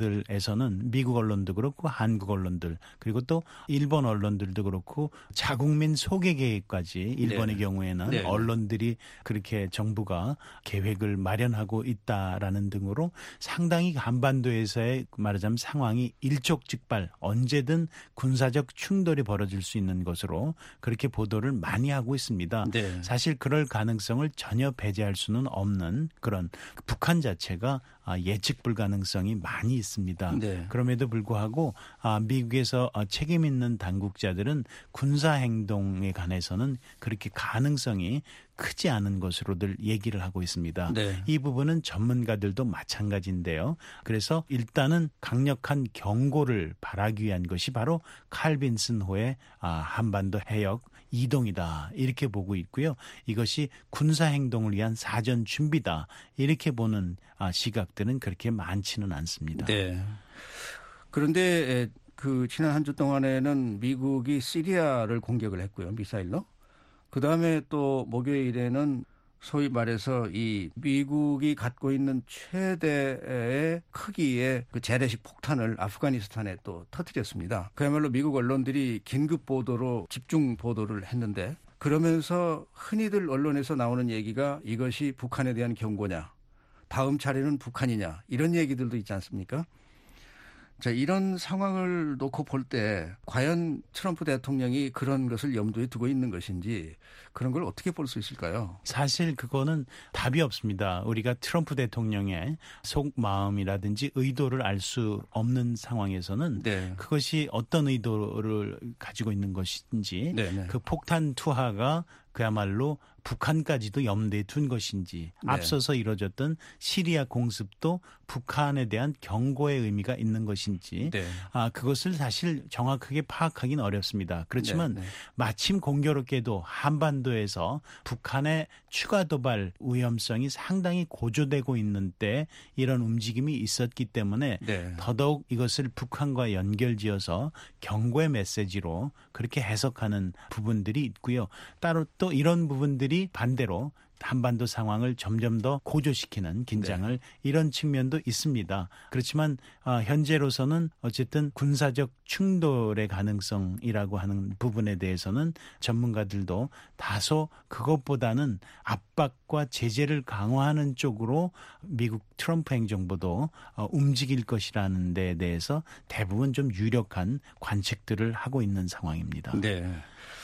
언론들에서는 미국 언론도 그렇고 한국 언론들 그리고 또 일본 언론들도 그렇고 자국민 소개 계획까지 일본의 네. 경우에는 네. 언론들이 그렇게 정부가 계획을 마련하고 있다라는 등으로 상당히 한반도에서의 말하자면 상황이 일촉즉발 언제든 군사적 충돌이 벌어질 수 있는 것으로 그렇게 보도를 많이 하고 있습니다. 네. 사실 그럴 가능성을 전혀 배제할 수는 없는 그런 북한 자체가 예측 불가능성이 많이 있습니다. 네. 그럼에도 불구하고 미국에서 책임 있는 당국자들은 군사행동에 관해서는 그렇게 가능성이 크지 않은 것으로들 얘기를 하고 있습니다. 네. 이 부분은 전문가들도 마찬가지인데요. 그래서 일단은 강력한 경고를 바라기 위한 것이 바로 칼 빈슨호의 한반도 해역 이동이다 이렇게 보고 있고요. 이것이 군사행동을 위한 사전 준비다 이렇게 보는 시각들은 그렇게 많지는 않습니다. 네. 그런데 그 지난 한 주 동안에는 미국이 시리아를 공격을 했고요. 미사일로. 그다음에 또 목요일에는 소위 말해서 이 미국이 갖고 있는 최대의 크기의 그 재래식 폭탄을 아프가니스탄에 또 터뜨렸습니다. 그야말로 미국 언론들이 긴급 보도로 집중 보도를 했는데 그러면서 흔히들 언론에서 나오는 얘기가 이것이 북한에 대한 경고냐, 다음 차례는 북한이냐 이런 얘기들도 있지 않습니까? 자, 이런 상황을 놓고 볼 때 과연 트럼프 대통령이 그런 것을 염두에 두고 있는 것인지 그런 걸 어떻게 볼 수 있을까요? 사실 그거는 답이 없습니다. 우리가 트럼프 대통령의 속마음이라든지 의도를 알 수 없는 상황에서는 네. 그것이 어떤 의도를 가지고 있는 것인지 네네. 그 폭탄 투하가 그야말로 북한까지도 염두에 둔 것인지 네. 앞서서 이뤄졌던 시리아 공습도 북한에 대한 경고의 의미가 있는 것인지 네. 그것을 사실 정확하게 파악하기는 어렵습니다. 그렇지만 네. 마침 공교롭게도 한반도에서 북한의 추가 도발 위험성이 상당히 고조되고 있는 때 이런 움직임이 있었기 때문에 네. 더더욱 이것을 북한과 연결지어서 경고의 메시지로 그렇게 해석하는 부분들이 있고요. 따로 또 이런 부분들이 반대로 한반도 상황을 점점 더 고조시키는 긴장을 네. 이런 측면도 있습니다. 그렇지만 현재로서는 어쨌든 군사적 충돌의 가능성이라고 하는 부분에 대해서는 전문가들도 다소 그것보다는 압박과 제재를 강화하는 쪽으로 미국 트럼프 행정부도 움직일 것이라는 데에 대해서 대부분 좀 유력한 관측들을 하고 있는 상황입니다. 네.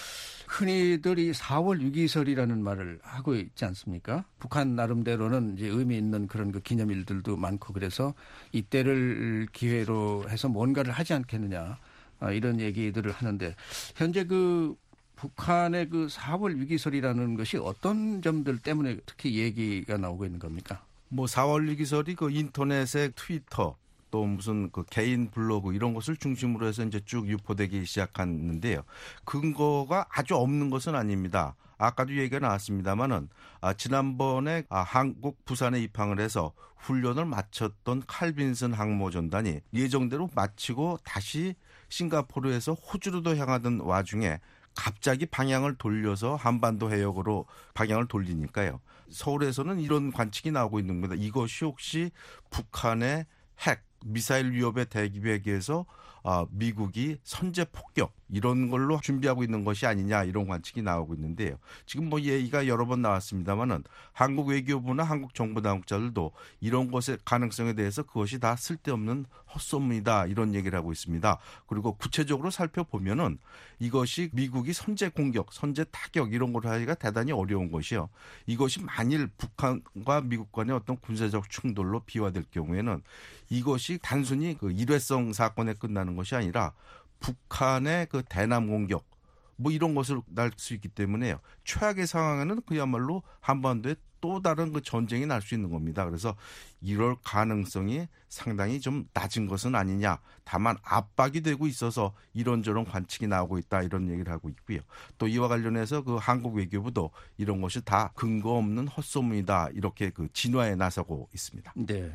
흔히들 이 4월 위기설이라는 말을 하고 있지 않습니까? 북한 나름대로는 이제 의미 있는 그런 그 기념일들도 많고 그래서 이때를 기회로 해서 뭔가를 하지 않겠느냐 이런 얘기들을 하는데 현재 그 북한의 그 4월 위기설이라는 것이 어떤 점들 때문에 특히 얘기가 나오고 있는 겁니까? 뭐 4월 위기설이 그 인터넷의 트위터 또 무슨 그 개인 블로그 이런 것을 중심으로 해서 이제 쭉 유포되기 시작했는데요. 근거가 아주 없는 것은 아닙니다. 아까도 얘기가 나왔습니다만은 지난번에 한국 부산에 입항을 해서 훈련을 마쳤던 칼빈슨 항모전단이 예정대로 마치고 다시 싱가포르에서 호주로도 향하던 와중에 갑자기 방향을 돌려서 한반도 해역으로 방향을 돌리니까요. 서울에서는 이런 관측이 나오고 있는 겁니다. 이것이 혹시 북한의 핵 미사일 위협에 대비하기 위해서 미국이 선제 폭격 이런 걸로 준비하고 있는 것이 아니냐 이런 관측이 나오고 있는데요. 지금 뭐 얘기가 여러 번 나왔습니다만은 한국 외교부나 한국 정부 당국자들도 이런 것의 가능성에 대해서 그것이 다 쓸데없는 헛소문이다 이런 얘기를 하고 있습니다. 그리고 구체적으로 살펴보면은 이것이 미국이 선제 공격, 선제 타격 이런 걸 하기가 대단히 어려운 것이요. 이것이 만일 북한과 미국 간의 어떤 군사적 충돌로 비화될 경우에는 이것이 단순히 그 일회성 사건에 끝나는 것이 아니라 북한의 그 대남 공격 뭐 이런 것을 날 수 있기 때문에요. 최악의 상황에는 그야말로 한반도에 또 다른 그 전쟁이 날 수 있는 겁니다. 그래서 이럴 가능성이 상당히 좀 낮은 것은 아니냐. 다만 압박이 되고 있어서 이런저런 관측이 나오고 있다 이런 얘기를 하고 있고요. 또 이와 관련해서 그 한국 외교부도 이런 것이 다 근거 없는 헛소문이다 이렇게 그 진화에 나서고 있습니다. 네.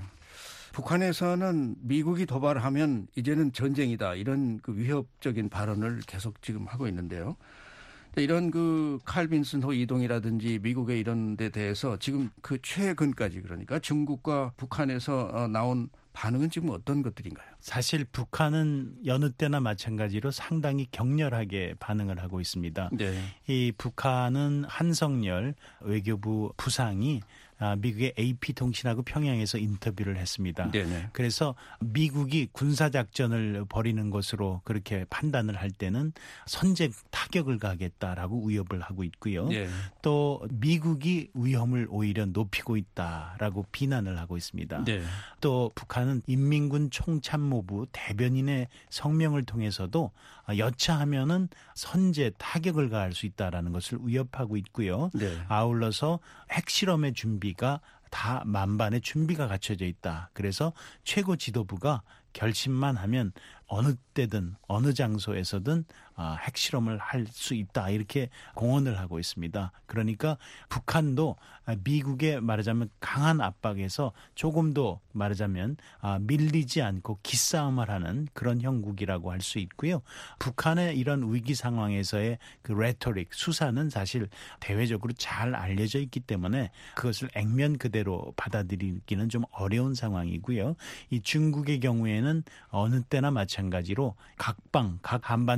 북한에서는 미국이 도발하면 이제는 전쟁이다 이런 그 위협적인 발언을 계속 지금 하고 있는데요. 이런 그 칼빈슨호 이동이라든지 미국의 이런 데 대해서 지금 그 최근까지 그러니까 중국과 북한에서 나온 반응은 지금 어떤 것들인가요? 사실 북한은 여느 때나 마찬가지로 상당히 격렬하게 반응을 하고 있습니다. 네. 이 북한은 한성열 외교부 부상이 미국의 AP통신하고 평양에서 인터뷰를 했습니다. 네네. 그래서 미국이 군사작전을 벌이는 것으로 그렇게 판단을 할 때는 선제 타격을 가하겠다라고 위협을 하고 있고요. 네. 또 미국이 위험을 오히려 높이고 있다라고 비난을 하고 있습니다. 네. 또 북한은 인민군 총참모부 대변인의 성명을 통해서도 여차하면은 선제 타격을 가할 수 있다라는 것을 위협하고 있고요. 네. 아울러서 핵실험의 준비가 다 만반의 준비가 갖춰져 있다. 그래서 최고 지도부가 결심만 하면 어느 때든 어느 장소에서든 핵실험을 할 수 있다. 이렇게 공언을 하고 있습니다. 그러니까 북한도 미국의 말하자면 강한 압박에서 조금 더 말하자면 밀리지 않고 기싸움을 하는 그런 형국이라고 할 수 있고요. 북한의 이런 위기 상황에서의 그 레토릭, 수사는 사실 대외적으로 잘 알려져 있기 때문에 그것을 액면 그대로 받아들이기는 좀 어려운 상황이고요. 이 중국의 경우에는 어느 때나 마찬가지로 각 한반도 문제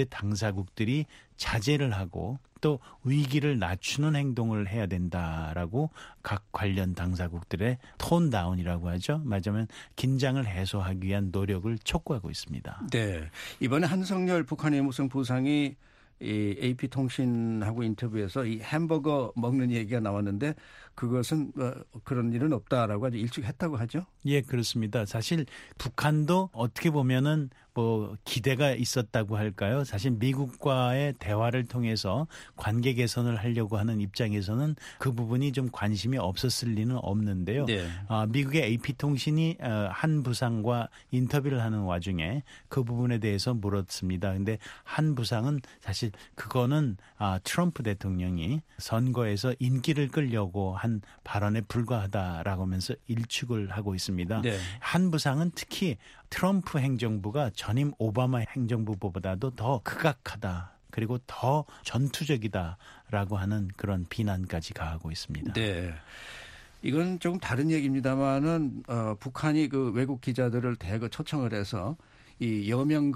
당사국들이 자제를 하고 또 위기를 낮추는 행동을 해야 된다라고 각 관련 당사국들의 톤 다운이라고 하죠. 말하자면 긴장을 해소하기 위한 노력을 촉구하고 있습니다. 네. 이번에 한성열 북한의 무성 부상이 이 AP통신하고 인터뷰에서 이 햄버거 먹는 얘기가 나왔는데 그것은 그런 일은 없다라고 아주 일축했다고 하죠? 예, 그렇습니다. 사실 북한도 어떻게 보면은 뭐 기대가 있었다고 할까요? 사실 미국과의 대화를 통해서 관계 개선을 하려고 하는 입장에서는 그 부분이 좀 관심이 없었을 리는 없는데요. 네. 미국의 AP통신이 한 부상과 인터뷰를 하는 와중에 그 부분에 대해서 물었습니다. 근데 한 부상은 사실 그거는 트럼프 대통령이 선거에서 인기를 끌려고 한 발언에 불과하다라고 하면서 일축을 하고 있습니다. 네. 한 부상은 특히 트럼프 행정부가 전임 오바마 행정부보다도 더 극악하다. 그리고 더 전투적이다라고 하는 그런 비난까지 가하고 있습니다. 네. 이건 조금 다른 얘기입니다만은 북한이 그 외국 기자들을 대거 초청을 해서 이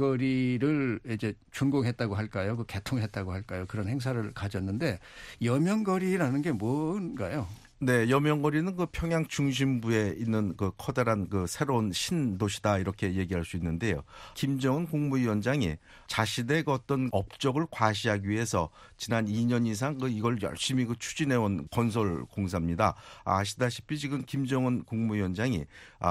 여명거리를 이제 준공했다고 할까요? 그 개통했다고 할까요? 그런 행사를 가졌는데 여명거리라는 게 뭔가요? 네, 여명거리는 그 평양 중심부에 있는 그 커다란 그 새로운 신도시다 이렇게 얘기할 수 있는데요. 김정은 국무위원장이 자신의 그 어떤 업적을 과시하기 위해서 지난 2년 이상 이걸 열심히 추진해온 건설 공사입니다. 아시다시피 지금 김정은 국무위원장이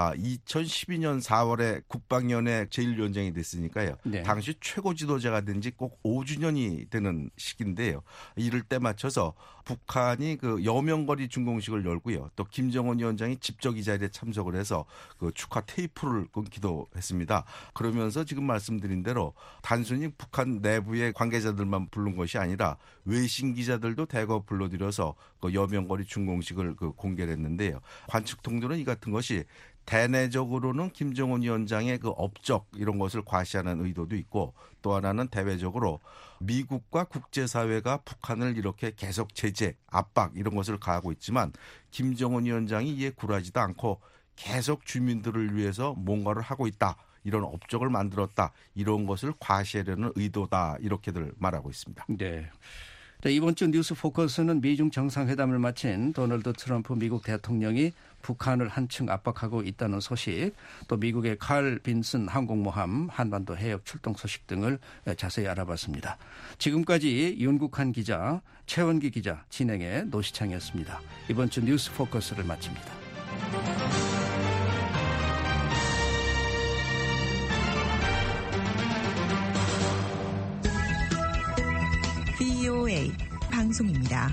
2012년 4월에 국방위원회 제1위원장이 됐으니까요. 네. 당시 최고 지도자가 된 지 꼭 5주년이 되는 시기인데요. 이를 때 맞춰서 북한이 그 여명거리 준공식을 열고요. 또 김정은 위원장이 직접 이 자리에 참석을 해서 그 축하 테이프를 끊기도 했습니다. 그러면서 지금 말씀드린 대로 단순히 북한 내부의 관계자들만 부른 것이 아니라 외신 기자들도 대거 불러들여서 그 여명거리 준공식을 공개를 했는데요. 관측 통들은 이 같은 것이 대내적으로는 김정은 위원장의 그 업적 이런 것을 과시하는 의도도 있고 또 하나는 대외적으로 미국과 국제사회가 북한을 이렇게 계속 제재, 압박 이런 것을 가하고 있지만 김정은 위원장이 이에 굴하지도 않고 계속 주민들을 위해서 뭔가를 하고 있다. 이런 업적을 만들었다. 이런 것을 과시하려는 의도다. 이렇게들 말하고 있습니다. 네. 이번 주 뉴스 포커스는 미중 정상회담을 마친 도널드 트럼프 미국 대통령이 북한을 한층 압박하고 있다는 소식, 또 미국의 칼 빈슨 항공모함 한반도 해역 출동 소식 등을 자세히 알아봤습니다. 지금까지 윤국한 기자, 최원기 기자 진행의 노시창이었습니다. 이번 주 뉴스 포커스를 마칩니다. VOA 방송입니다.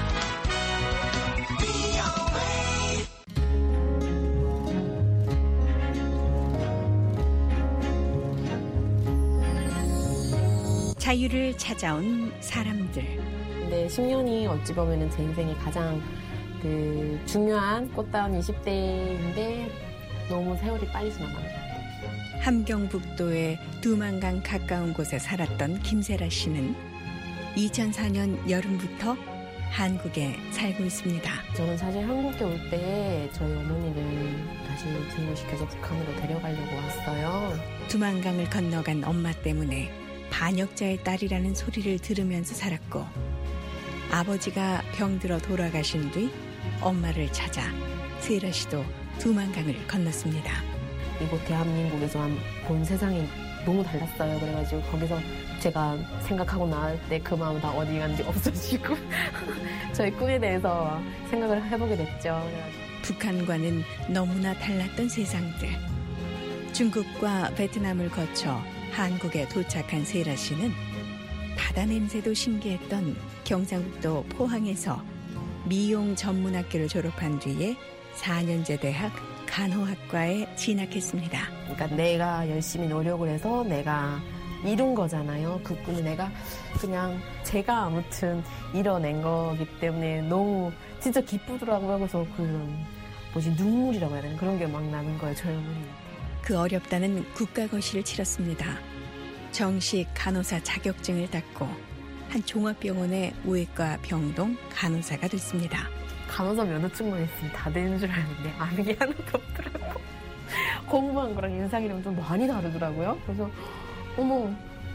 자유를 찾아온 사람들. 네, 10년이 어찌 보면 제 인생의 가장 중요한 꽃다운 20대인데 너무 세월이 빨리 지나가요. 함경북도의 두만강 가까운 곳에 살았던 김세라 씨는 2004년 여름부터 한국에 살고 있습니다. 저는 사실 한국에 올 때 저희 어머니를 다시 등록시켜서 북한으로 데려가려고 왔어요. 두만강을 건너간 엄마 때문에 반역자의 딸이라는 소리를 들으면서 살았고, 아버지가 병들어 돌아가신 뒤 엄마를 찾아 세라 씨도 두만강을 건넜습니다. 이곳 대한민국에서 본 세상이 너무 달랐어요. 그래가지고 거기서 제가 생각하고 나올 때 그 마음 다 어디 갔는지 없어지고 저희 꿈에 대해서 생각을 해보게 됐죠. 북한과는 너무나 달랐던 세상들. 중국과 베트남을 거쳐 한국에 도착한 세라 씨는 바다 냄새도 신기했던 경상북도 포항에서 미용 전문학교를 졸업한 뒤에 4년제 대학 간호학과에 진학했습니다. 그러니까 내가 열심히 노력을 해서 내가 이룬 거잖아요. 그 꿈을 내가 그냥 제가 아무튼 이뤄낸 거기 때문에 너무 진짜 기쁘더라고요. 그래서 눈물이라고 해야 되나 그런 게 막 나는 거예요. 저희 어머니한테. 그 어렵다는 국가고시를 치렀습니다. 정식 간호사 자격증을 땄고 한 종합병원의 외과 병동 간호사가 됐습니다. 간호사 면허증만 있으면 다 되는 줄 알았는데 아는 게 하나도 없더라고. 공부한 거랑 인상이랑 좀 많이 다르더라고요. 그래서 어머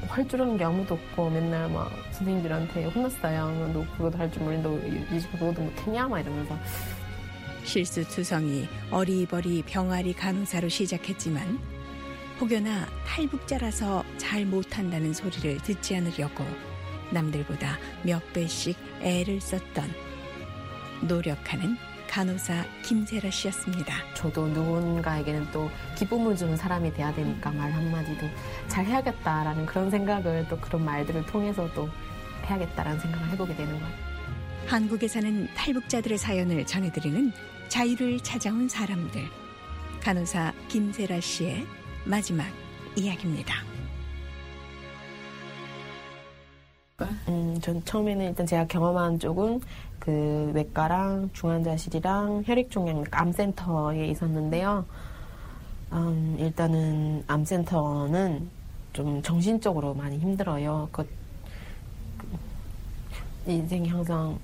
할 줄 아는 게 아무도 없고 맨날 막 선생님들한테 혼났어요. 너 그것도 할 줄 모르는데 너 이제 그것도 못했냐? 막 이러면서. 실수투성이 어리버리 병아리 간호사로 시작했지만 혹여나 탈북자라서 잘 못한다는 소리를 듣지 않으려고 남들보다 몇 배씩 애를 썼던 노력하는 간호사 김세라 씨였습니다. 저도 누군가에게는 또 기쁨을 주는 사람이 돼야 되니까 말 한마디도 잘 해야겠다라는 그런 생각을 또 그런 말들을 통해서 또 해야겠다라는 생각을 해보게 되는 거예요. 한국에 사는 탈북자들의 사연을 전해드리는 자유를 찾아온 사람들. 간호사 김세라 씨의 마지막 이야기입니다. 전 처음에는 일단 제가 경험한 쪽은 그 외과랑 중환자실이랑 혈액종양 암센터에 있었는데요. 일단은 암센터는 좀 정신적으로 많이 힘들어요. 인생이 항상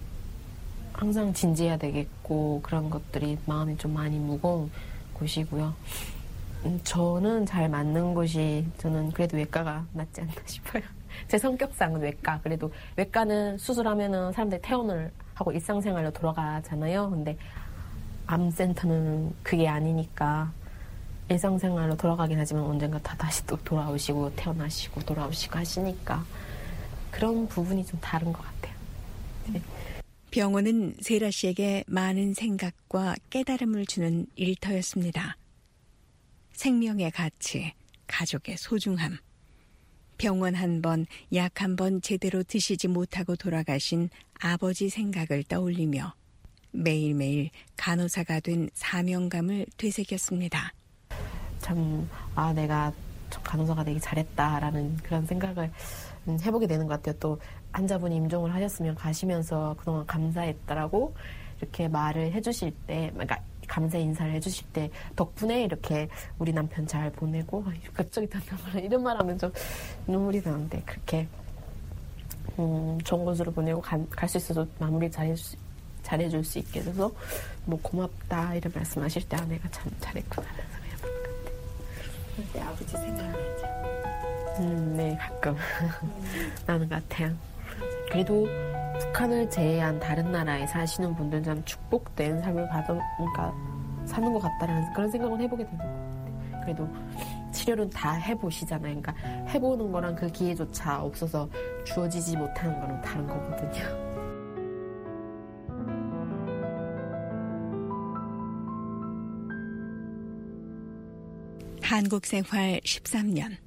진지해야 되겠고 그런 것들이 마음이 좀 많이 무거운 곳이고요. 저는 잘 맞는 곳이 저는 그래도 외과가 낫지 않나 싶어요. 제 성격상은 외과. 그래도 외과는 수술하면은 사람들이 퇴원을 하고 일상생활로 돌아가잖아요. 근데 암센터는 그게 아니니까 일상생활로 돌아가긴 하지만 언젠가 다 다시 또 돌아오시고 퇴원하시고 돌아오시고 하시니까 그런 부분이 좀 다른 것 같아요. 네. 병원은 세라 씨에게 많은 생각과 깨달음을 주는 일터였습니다. 생명의 가치, 가족의 소중함. 병원 한 번, 약 한 번 제대로 드시지 못하고 돌아가신 아버지 생각을 떠올리며 매일매일 간호사가 된 사명감을 되새겼습니다. 참, 내가 간호사가 되기 잘했다라는 그런 생각을 해보게 되는 것 같아요. 또 환자분이 임종을 하셨으면 가시면서 그동안 감사했다라고 이렇게 말을 해주실 때, 그러니까 감사 인사를 해주실 때 덕분에 이렇게 우리 남편 잘 보내고 갑자기 이런 말하면 좀 눈물이 나는데 그렇게 좋은 곳으로 보내고 갈 수 있어서 마무리 잘해줄 수 있게 돼서 뭐 고맙다 이런 말씀하실 때 내가 참 잘했구나라는 생각이 해볼 것 같아요. 그때 아버지 생각나죠? 네, 가끔 나는 것 같아요. 그래도 북한을 제외한 다른 나라에 사시는 분들은 참 축복된 삶을 그러니까 사는 것 같다라는 그런 생각을 해보게 되는 것 같아요. 그래도 치료는 다 해보시잖아요. 그러니까 해보는 거랑 그 기회조차 없어서 주어지지 못하는 거는 다른 거거든요. 한국 생활 13년.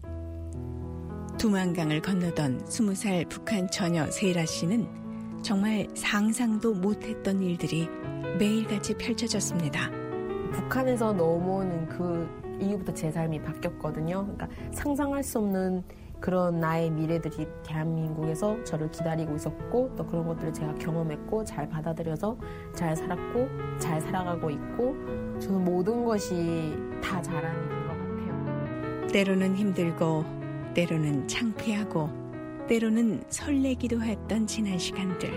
두만강을 건너던 20살 북한 처녀 세라 씨는 정말 상상도 못했던 일들이 매일같이 펼쳐졌습니다. 북한에서 넘어오는 그 이후부터 제 삶이 바뀌었거든요. 그러니까 상상할 수 없는 그런 나의 미래들이 대한민국에서 저를 기다리고 있었고 또 그런 것들을 제가 경험했고 잘 받아들여서 잘 살았고 잘 살아가고 있고 저는 모든 것이 다 잘하는 것 같아요. 때로는 힘들고 때로는 창피하고 때로는 설레기도 했던 지난 시간들.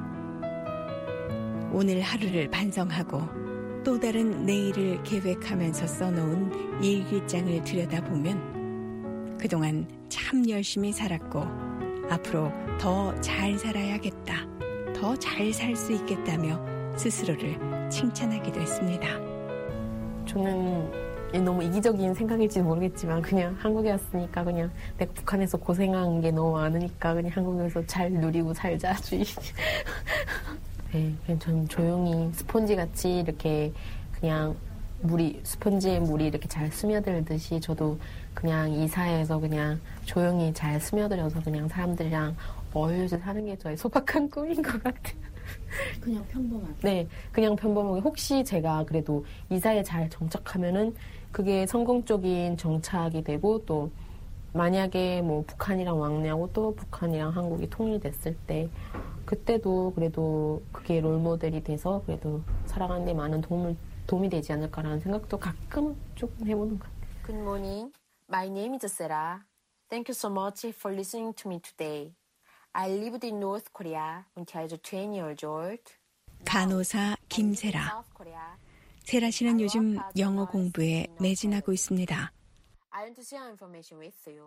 오늘 하루를 반성하고 또 다른 내일을 계획하면서 써놓은 일기장을 들여다보면 그동안 참 열심히 살았고 앞으로 더 잘 살아야겠다, 더 잘 살 수 있겠다며 스스로를 칭찬하기도 했습니다. 저는 너무 이기적인 생각일지는 모르겠지만 그냥 한국에 왔으니까 그냥 내가 북한에서 고생한 게 너무 많으니까 그냥 한국에서 잘 누리고 살자 주의. 네, 그냥 저는 조용히 스폰지같이 이렇게 그냥 스펀지에 물이 이렇게 잘 스며들듯이 저도 그냥 이 사회에서 그냥 조용히 잘 스며들어서 그냥 사람들이랑 어울려서 사는 게 저의 소박한 꿈인 것 같아요. 그냥 평범하게. 네, 그냥 평범하게. 혹시 제가 그래도 이 사회에 잘 정착하면은 그게 성공적인 정착이 되고 또 만약에 뭐 북한이랑 왕래하고 또 북한이랑 한국이 통일됐을 때 그때도 그래도 그게 롤모델이 돼서 그래도 살아가는 데 많은 도움이 되지 않을까라는 생각도 가끔 조금 해보는 것 같아요. Good morning. My name is Sarah. Thank you so much for listening to me today. I lived in North Korea until I was 20 years old. 간호사 김세라. 세라 씨는 요즘 영어 공부에 매진하고 있습니다. I want to share information with you.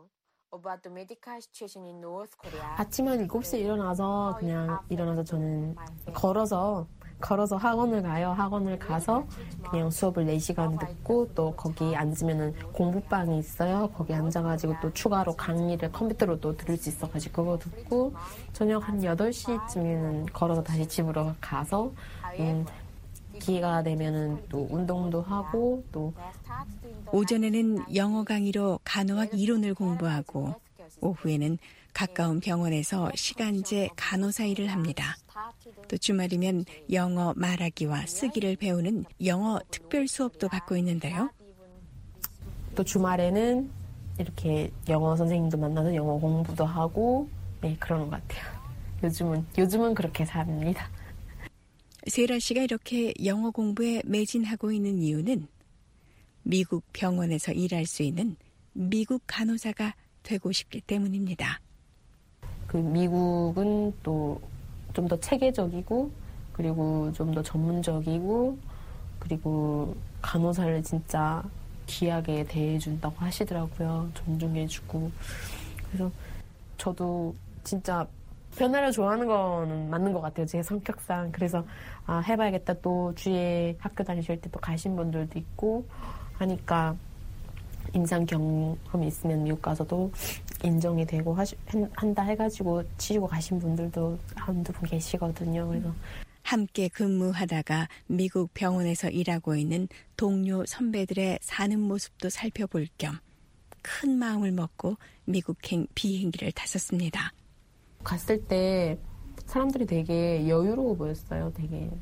아침 한 7시에 일어나서 저는 걸어서 학원을 가요. 학원을 가서 그냥 수업을 4시간 듣고 또 거기 앉으면은 공부방이 있어요. 거기 앉아가지고 또 추가로 강의를 컴퓨터로 또 들을 수 있어가지고 그거 듣고 저녁 한 8시쯤에는 걸어서 다시 집으로 가서 기회가 되면은 또 운동도 하고 또 오전에는 영어 강의로 간호학 이론을 공부하고 오후에는 가까운 병원에서 시간제 간호사 일을 합니다. 또 주말이면 영어 말하기와 쓰기를 배우는 영어 특별 수업도 받고 있는데요. 또 주말에는 이렇게 영어 선생님도 만나서 영어 공부도 하고 네, 그러는 것 같아요. 요즘은 그렇게 삽니다. 세라 씨가 이렇게 영어 공부에 매진하고 있는 이유는 미국 병원에서 일할 수 있는 미국 간호사가 되고 싶기 때문입니다. 그 미국은 또 좀 더 체계적이고 그리고 좀 더 전문적이고 그리고 간호사를 진짜 귀하게 대해준다고 하시더라고요. 존중해주고. 그래서 저도 진짜 변화를 좋아하는 거는 맞는 것 같아요. 제 성격상. 그래서 해봐야겠다. 또 주위에 학교 다니실 때 또 가신 분들도 있고 하니까 임상 경험이 있으면 미국 가서도 인정이 되고 한다 해가지고 치우고 가신 분들도 한두 분 계시거든요. 그래서 함께 근무하다가 미국 병원에서 일하고 있는 동료 선배들의 사는 모습도 살펴볼 겸 큰 마음을 먹고 미국행 비행기를 탔었습니다. 갔을 때 사람들이 되게 여유로워 보였어요. 되게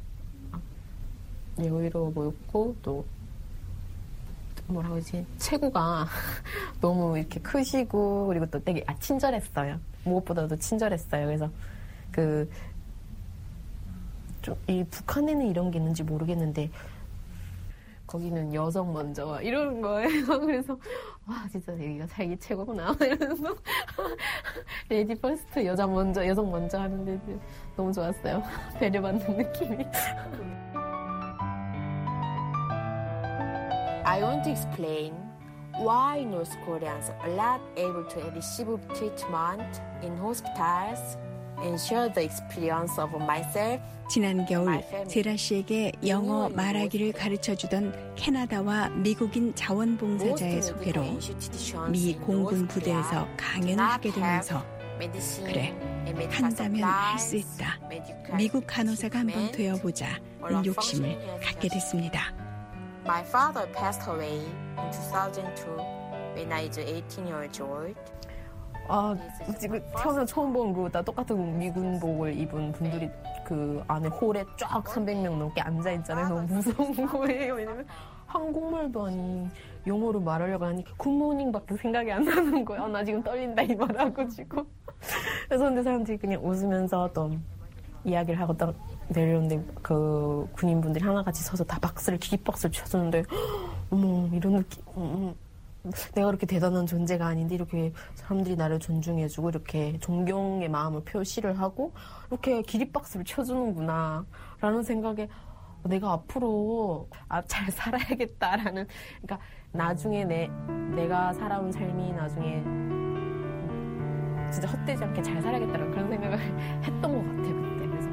여유로워 보였고 또 뭐라고 하지? 체구가 너무 이렇게 크시고 그리고 또 되게 친절했어요. 무엇보다도 친절했어요. 그래서 좀 이 북한에는 이런 게 있는지 모르겠는데 거기는 여성 먼저 이러는 거예요. 그래서 와 진짜 여기가 살기 최고구나 이러면서 레이디 퍼스트 여성 먼저 하는데 너무 좋았어요. 배려받는 느낌이. I want to explain why North Koreans are not able to receive treatment in hospitals and share the experience of myself. 지난 겨울 세라 씨에게 영어 말하기를 가르쳐주던 캐나다와 미국인 자원봉사자의 소개로 미 공군 부대에서 강연을 하게 되면서 그래, 한다면 할 수 있다. 미국 간호사가 한번 되어보자 는 욕심을 갖게 됐습니다. My father passed away in 2002 when I was 18 years old. 지금 태어나 처음 본 나 똑같은 미군복을 입은 분들이 그 안에 홀에 쫙 300명 넘게 앉아있잖아요. 너무 무서운 거예요. 왜냐면 한국말도 아닌 영어로 말하려고 하니까 굿모닝밖에 생각이 안 나는 거야. 나 지금 떨린다 이 말하고 지금. 그래서 근데 사람들이 그냥 웃으면서 또 이야기를 하고 딱 내려오는데 그 군인분들이 하나같이 서서 다 기립박수를 쳐주는데 어머 이런 느낌 내가 그렇게 대단한 존재가 아닌데 이렇게 사람들이 나를 존중해주고 이렇게 존경의 마음을 표시를 하고 이렇게 기립박수를 쳐주는구나 라는 생각에 내가 앞으로 잘 살아야겠다라는 그러니까 나중에 내가 살아온 삶이 나중에 진짜 헛되지 않게 잘 살아야겠다라는 그런 생각을 했던 것 같아요. 그때. 그래서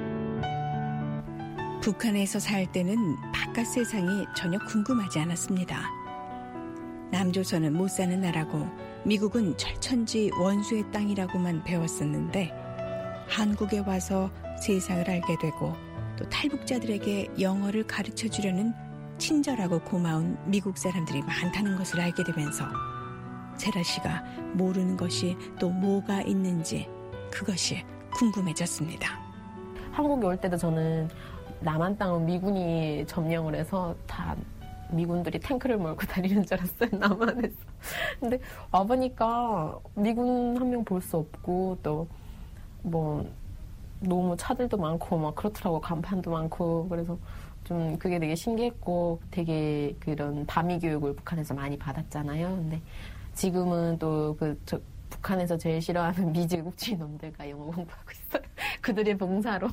북한에서 살 때는 바깥 세상이 전혀 궁금하지 않았습니다. 남조선은 못 사는 나라고 미국은 철천지 원수의 땅이라고만 배웠었는데 한국에 와서 세상을 알게 되고 또 탈북자들에게 영어를 가르쳐주려는 친절하고 고마운 미국 사람들이 많다는 것을 알게 되면서 세라 씨가 모르는 것이 또 뭐가 있는지 그것이 궁금해졌습니다. 한국에 올 때도 저는 남한 땅은 미군이 점령을 해서 다 미군들이 탱크를 몰고 다니는 줄 알았어요. 남한에서. 근데 와보니까 미군 한 명 볼 수 없고 또 뭐 너무 차들도 많고 막 그렇더라고. 간판도 많고 그래서 좀 그게 되게 신기했고 되게 그런 다미 교육을 북한에서 많이 받았잖아요. 근데 지금은 또 북한에서 제일 싫어하는 미제국주의 놈들과 영어 공부하고 있어요. 그들의 봉사로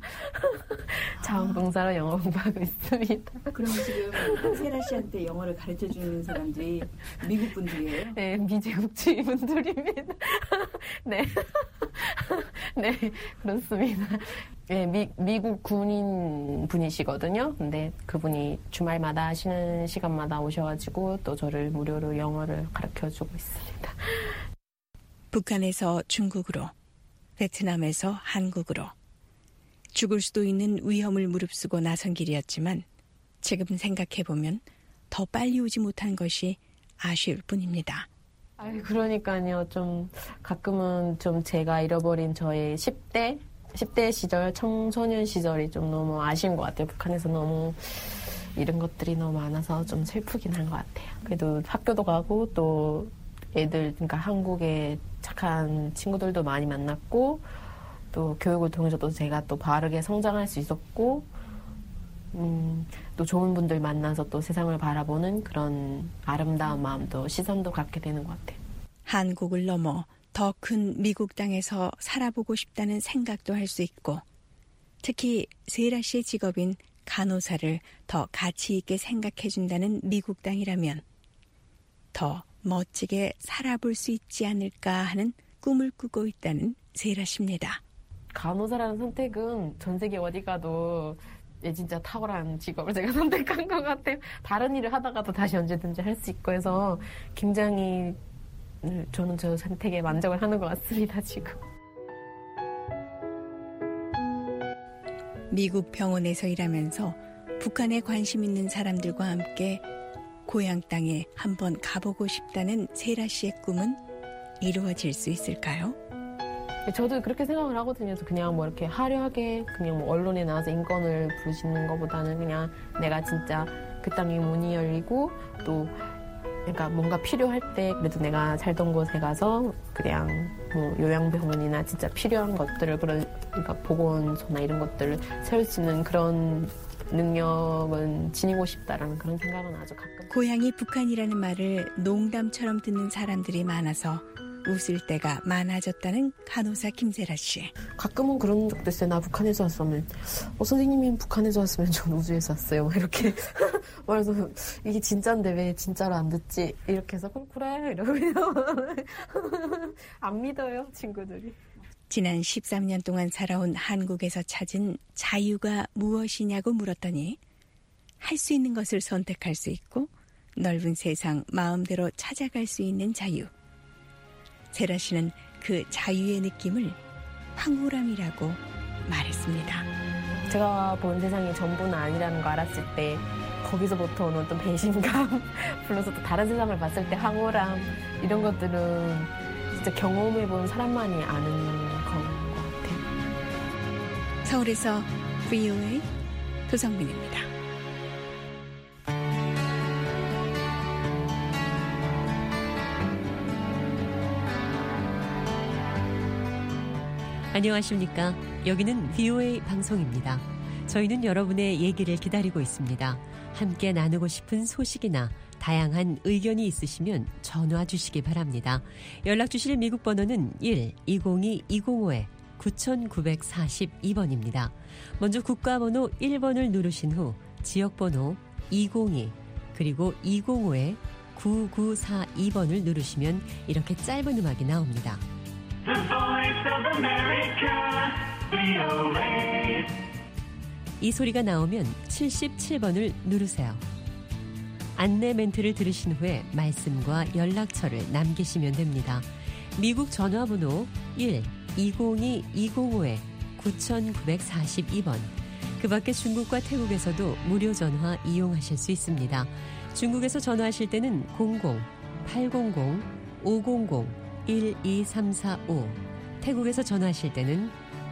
자원봉사로 영어 공부하고 있습니다. 그럼 지금 세라 씨한테 영어를 가르쳐주는 사람들이 미국 분들이에요? 네, 미제국주의 분들입니다. 네, 네, 그렇습니다. 네, 미국 군인 분이시거든요. 근데 그분이 주말마다 쉬는 시간마다 오셔가지고 또 저를 무료로 영어를 가르쳐주고 있습니다. 북한에서 중국으로, 베트남에서 한국으로 죽을 수도 있는 위험을 무릅쓰고 나선 길이었지만 지금 생각해보면 더 빨리 오지 못한 것이 아쉬울 뿐입니다. 그러니까요. 좀 가끔은 좀 제가 잃어버린 저의 10대 시절, 청소년 시절이 좀 너무 아쉬운 것 같아요. 북한에서 너무 이런 것들이 너무 많아서 좀 슬프긴 한 것 같아요. 그래도 학교도 가고 또 애들, 그러니까 한국에 착한 친구들도 많이 만났고 또 교육을 통해서도 제가 또 바르게 성장할 수 있었고 또 좋은 분들 만나서 또 세상을 바라보는 그런 아름다운 마음도 시선도 갖게 되는 것 같아요. 한국을 넘어 더 큰 미국 땅에서 살아보고 싶다는 생각도 할 수 있고 특히 세라 씨의 직업인 간호사를 더 가치 있게 생각해준다는 미국 땅이라면 더 멋지게 살아볼 수 있지 않을까 하는 꿈을 꾸고 있다는 세라 씨입니다. 간호사라는 선택은 전 세계 어디 가도 진짜 탁월한 직업을 제가 선택한 것 같아요. 다른 일을 하다가도 다시 언제든지 할 수 있고 해서 굉장히 저는 저 선택에 만족을 하는 것 같습니다, 지금. 미국 병원에서 일하면서 북한에 관심 있는 사람들과 함께 고향 땅에 한번 가보고 싶다는 세라 씨의 꿈은 이루어질 수 있을까요? 저도 그렇게 생각을 하거든요. 그냥 뭐 이렇게 화려하게 그냥 뭐 언론에 나와서 인권을 부르시는 것보다는 그냥 내가 진짜 그 땅에 문이 열리고 또 그러니까 뭔가 필요할 때 그래도 내가 살던 곳에 가서 그냥 뭐 요양병원이나 진짜 필요한 것들을 그러니까 보건소나 이런 것들을 세울 수 있는 그런 능력은 지니고 싶다라는 그런 생각은 아주 가끔. 고향이 북한이라는 말을 농담처럼 듣는 사람들이 많아서 웃을 때가 많아졌다는 간호사 김세라 씨. 가끔은 그런 적도 있어요. 나 북한에서 왔으면 선생님이 북한에서 왔으면 전 우주에서 왔어요. 막 이렇게 말해서 이게 진짜인데 왜 진짜로 안 듣지? 이렇게 해서 그래 이러고요. 안 믿어요 친구들이. 지난 13년 동안 살아온 한국에서 찾은 자유가 무엇이냐고 물었더니 할 수 있는 것을 선택할 수 있고 넓은 세상 마음대로 찾아갈 수 있는 자유. 세라 씨는 그 자유의 느낌을 황홀함이라고 말했습니다. 제가 본 세상이 전부는 아니라는 거 알았을 때 거기서부터 오는 어떤 배신감 플러스 또 다른 세상을 봤을 때 황홀함 이런 것들은 진짜 경험해본 사람만이 아는 건 것 같아요. 서울에서 VOA 도성민입니다. 안녕하십니까. 여기는 VOA 방송입니다. 저희는 여러분의 얘기를 기다리고 있습니다. 함께 나누고 싶은 소식이나 다양한 의견이 있으시면 전화 주시기 바랍니다. 연락 주실 미국 번호는 1-202-9542번입니다. 먼저 국가번호 1번을 누르신 후 지역번호 202 그리고 205-9942번을 누르시면 이렇게 짧은 음악이 나옵니다. The Voice of America, VOA. 이 소리가 나오면 77번을 누르세요. 안내 멘트를 들으신 후에 말씀과 연락처를 남기시면 됩니다. 미국 전화번호 1-202-205-9942번. 그 밖에 중국과 태국에서도 무료 전화 이용하실 수 있습니다. 중국에서 전화하실 때는 00-800-500-12345 태국에서 전화하실 때는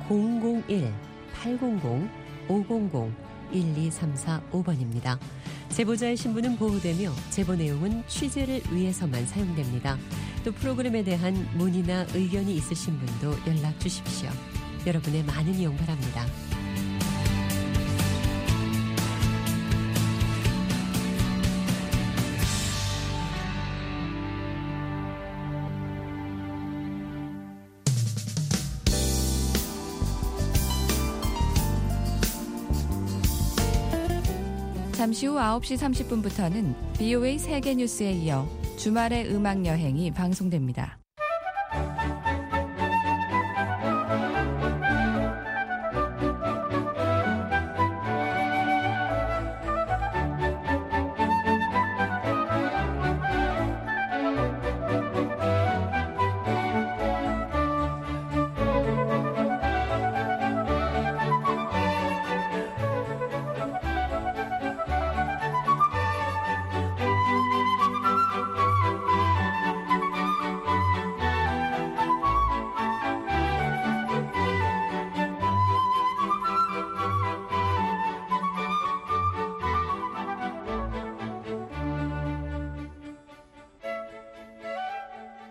001-800-500-12345번입니다. 제보자의 신분은 보호되며 제보 내용은 취재를 위해서만 사용됩니다. 또 프로그램에 대한 문의나 의견이 있으신 분도 연락 주십시오. 여러분의 많은 이용 바랍니다. 잠시 후 9시 30분부터는 BOA 세계뉴스에 이어 주말의 음악여행이 방송됩니다.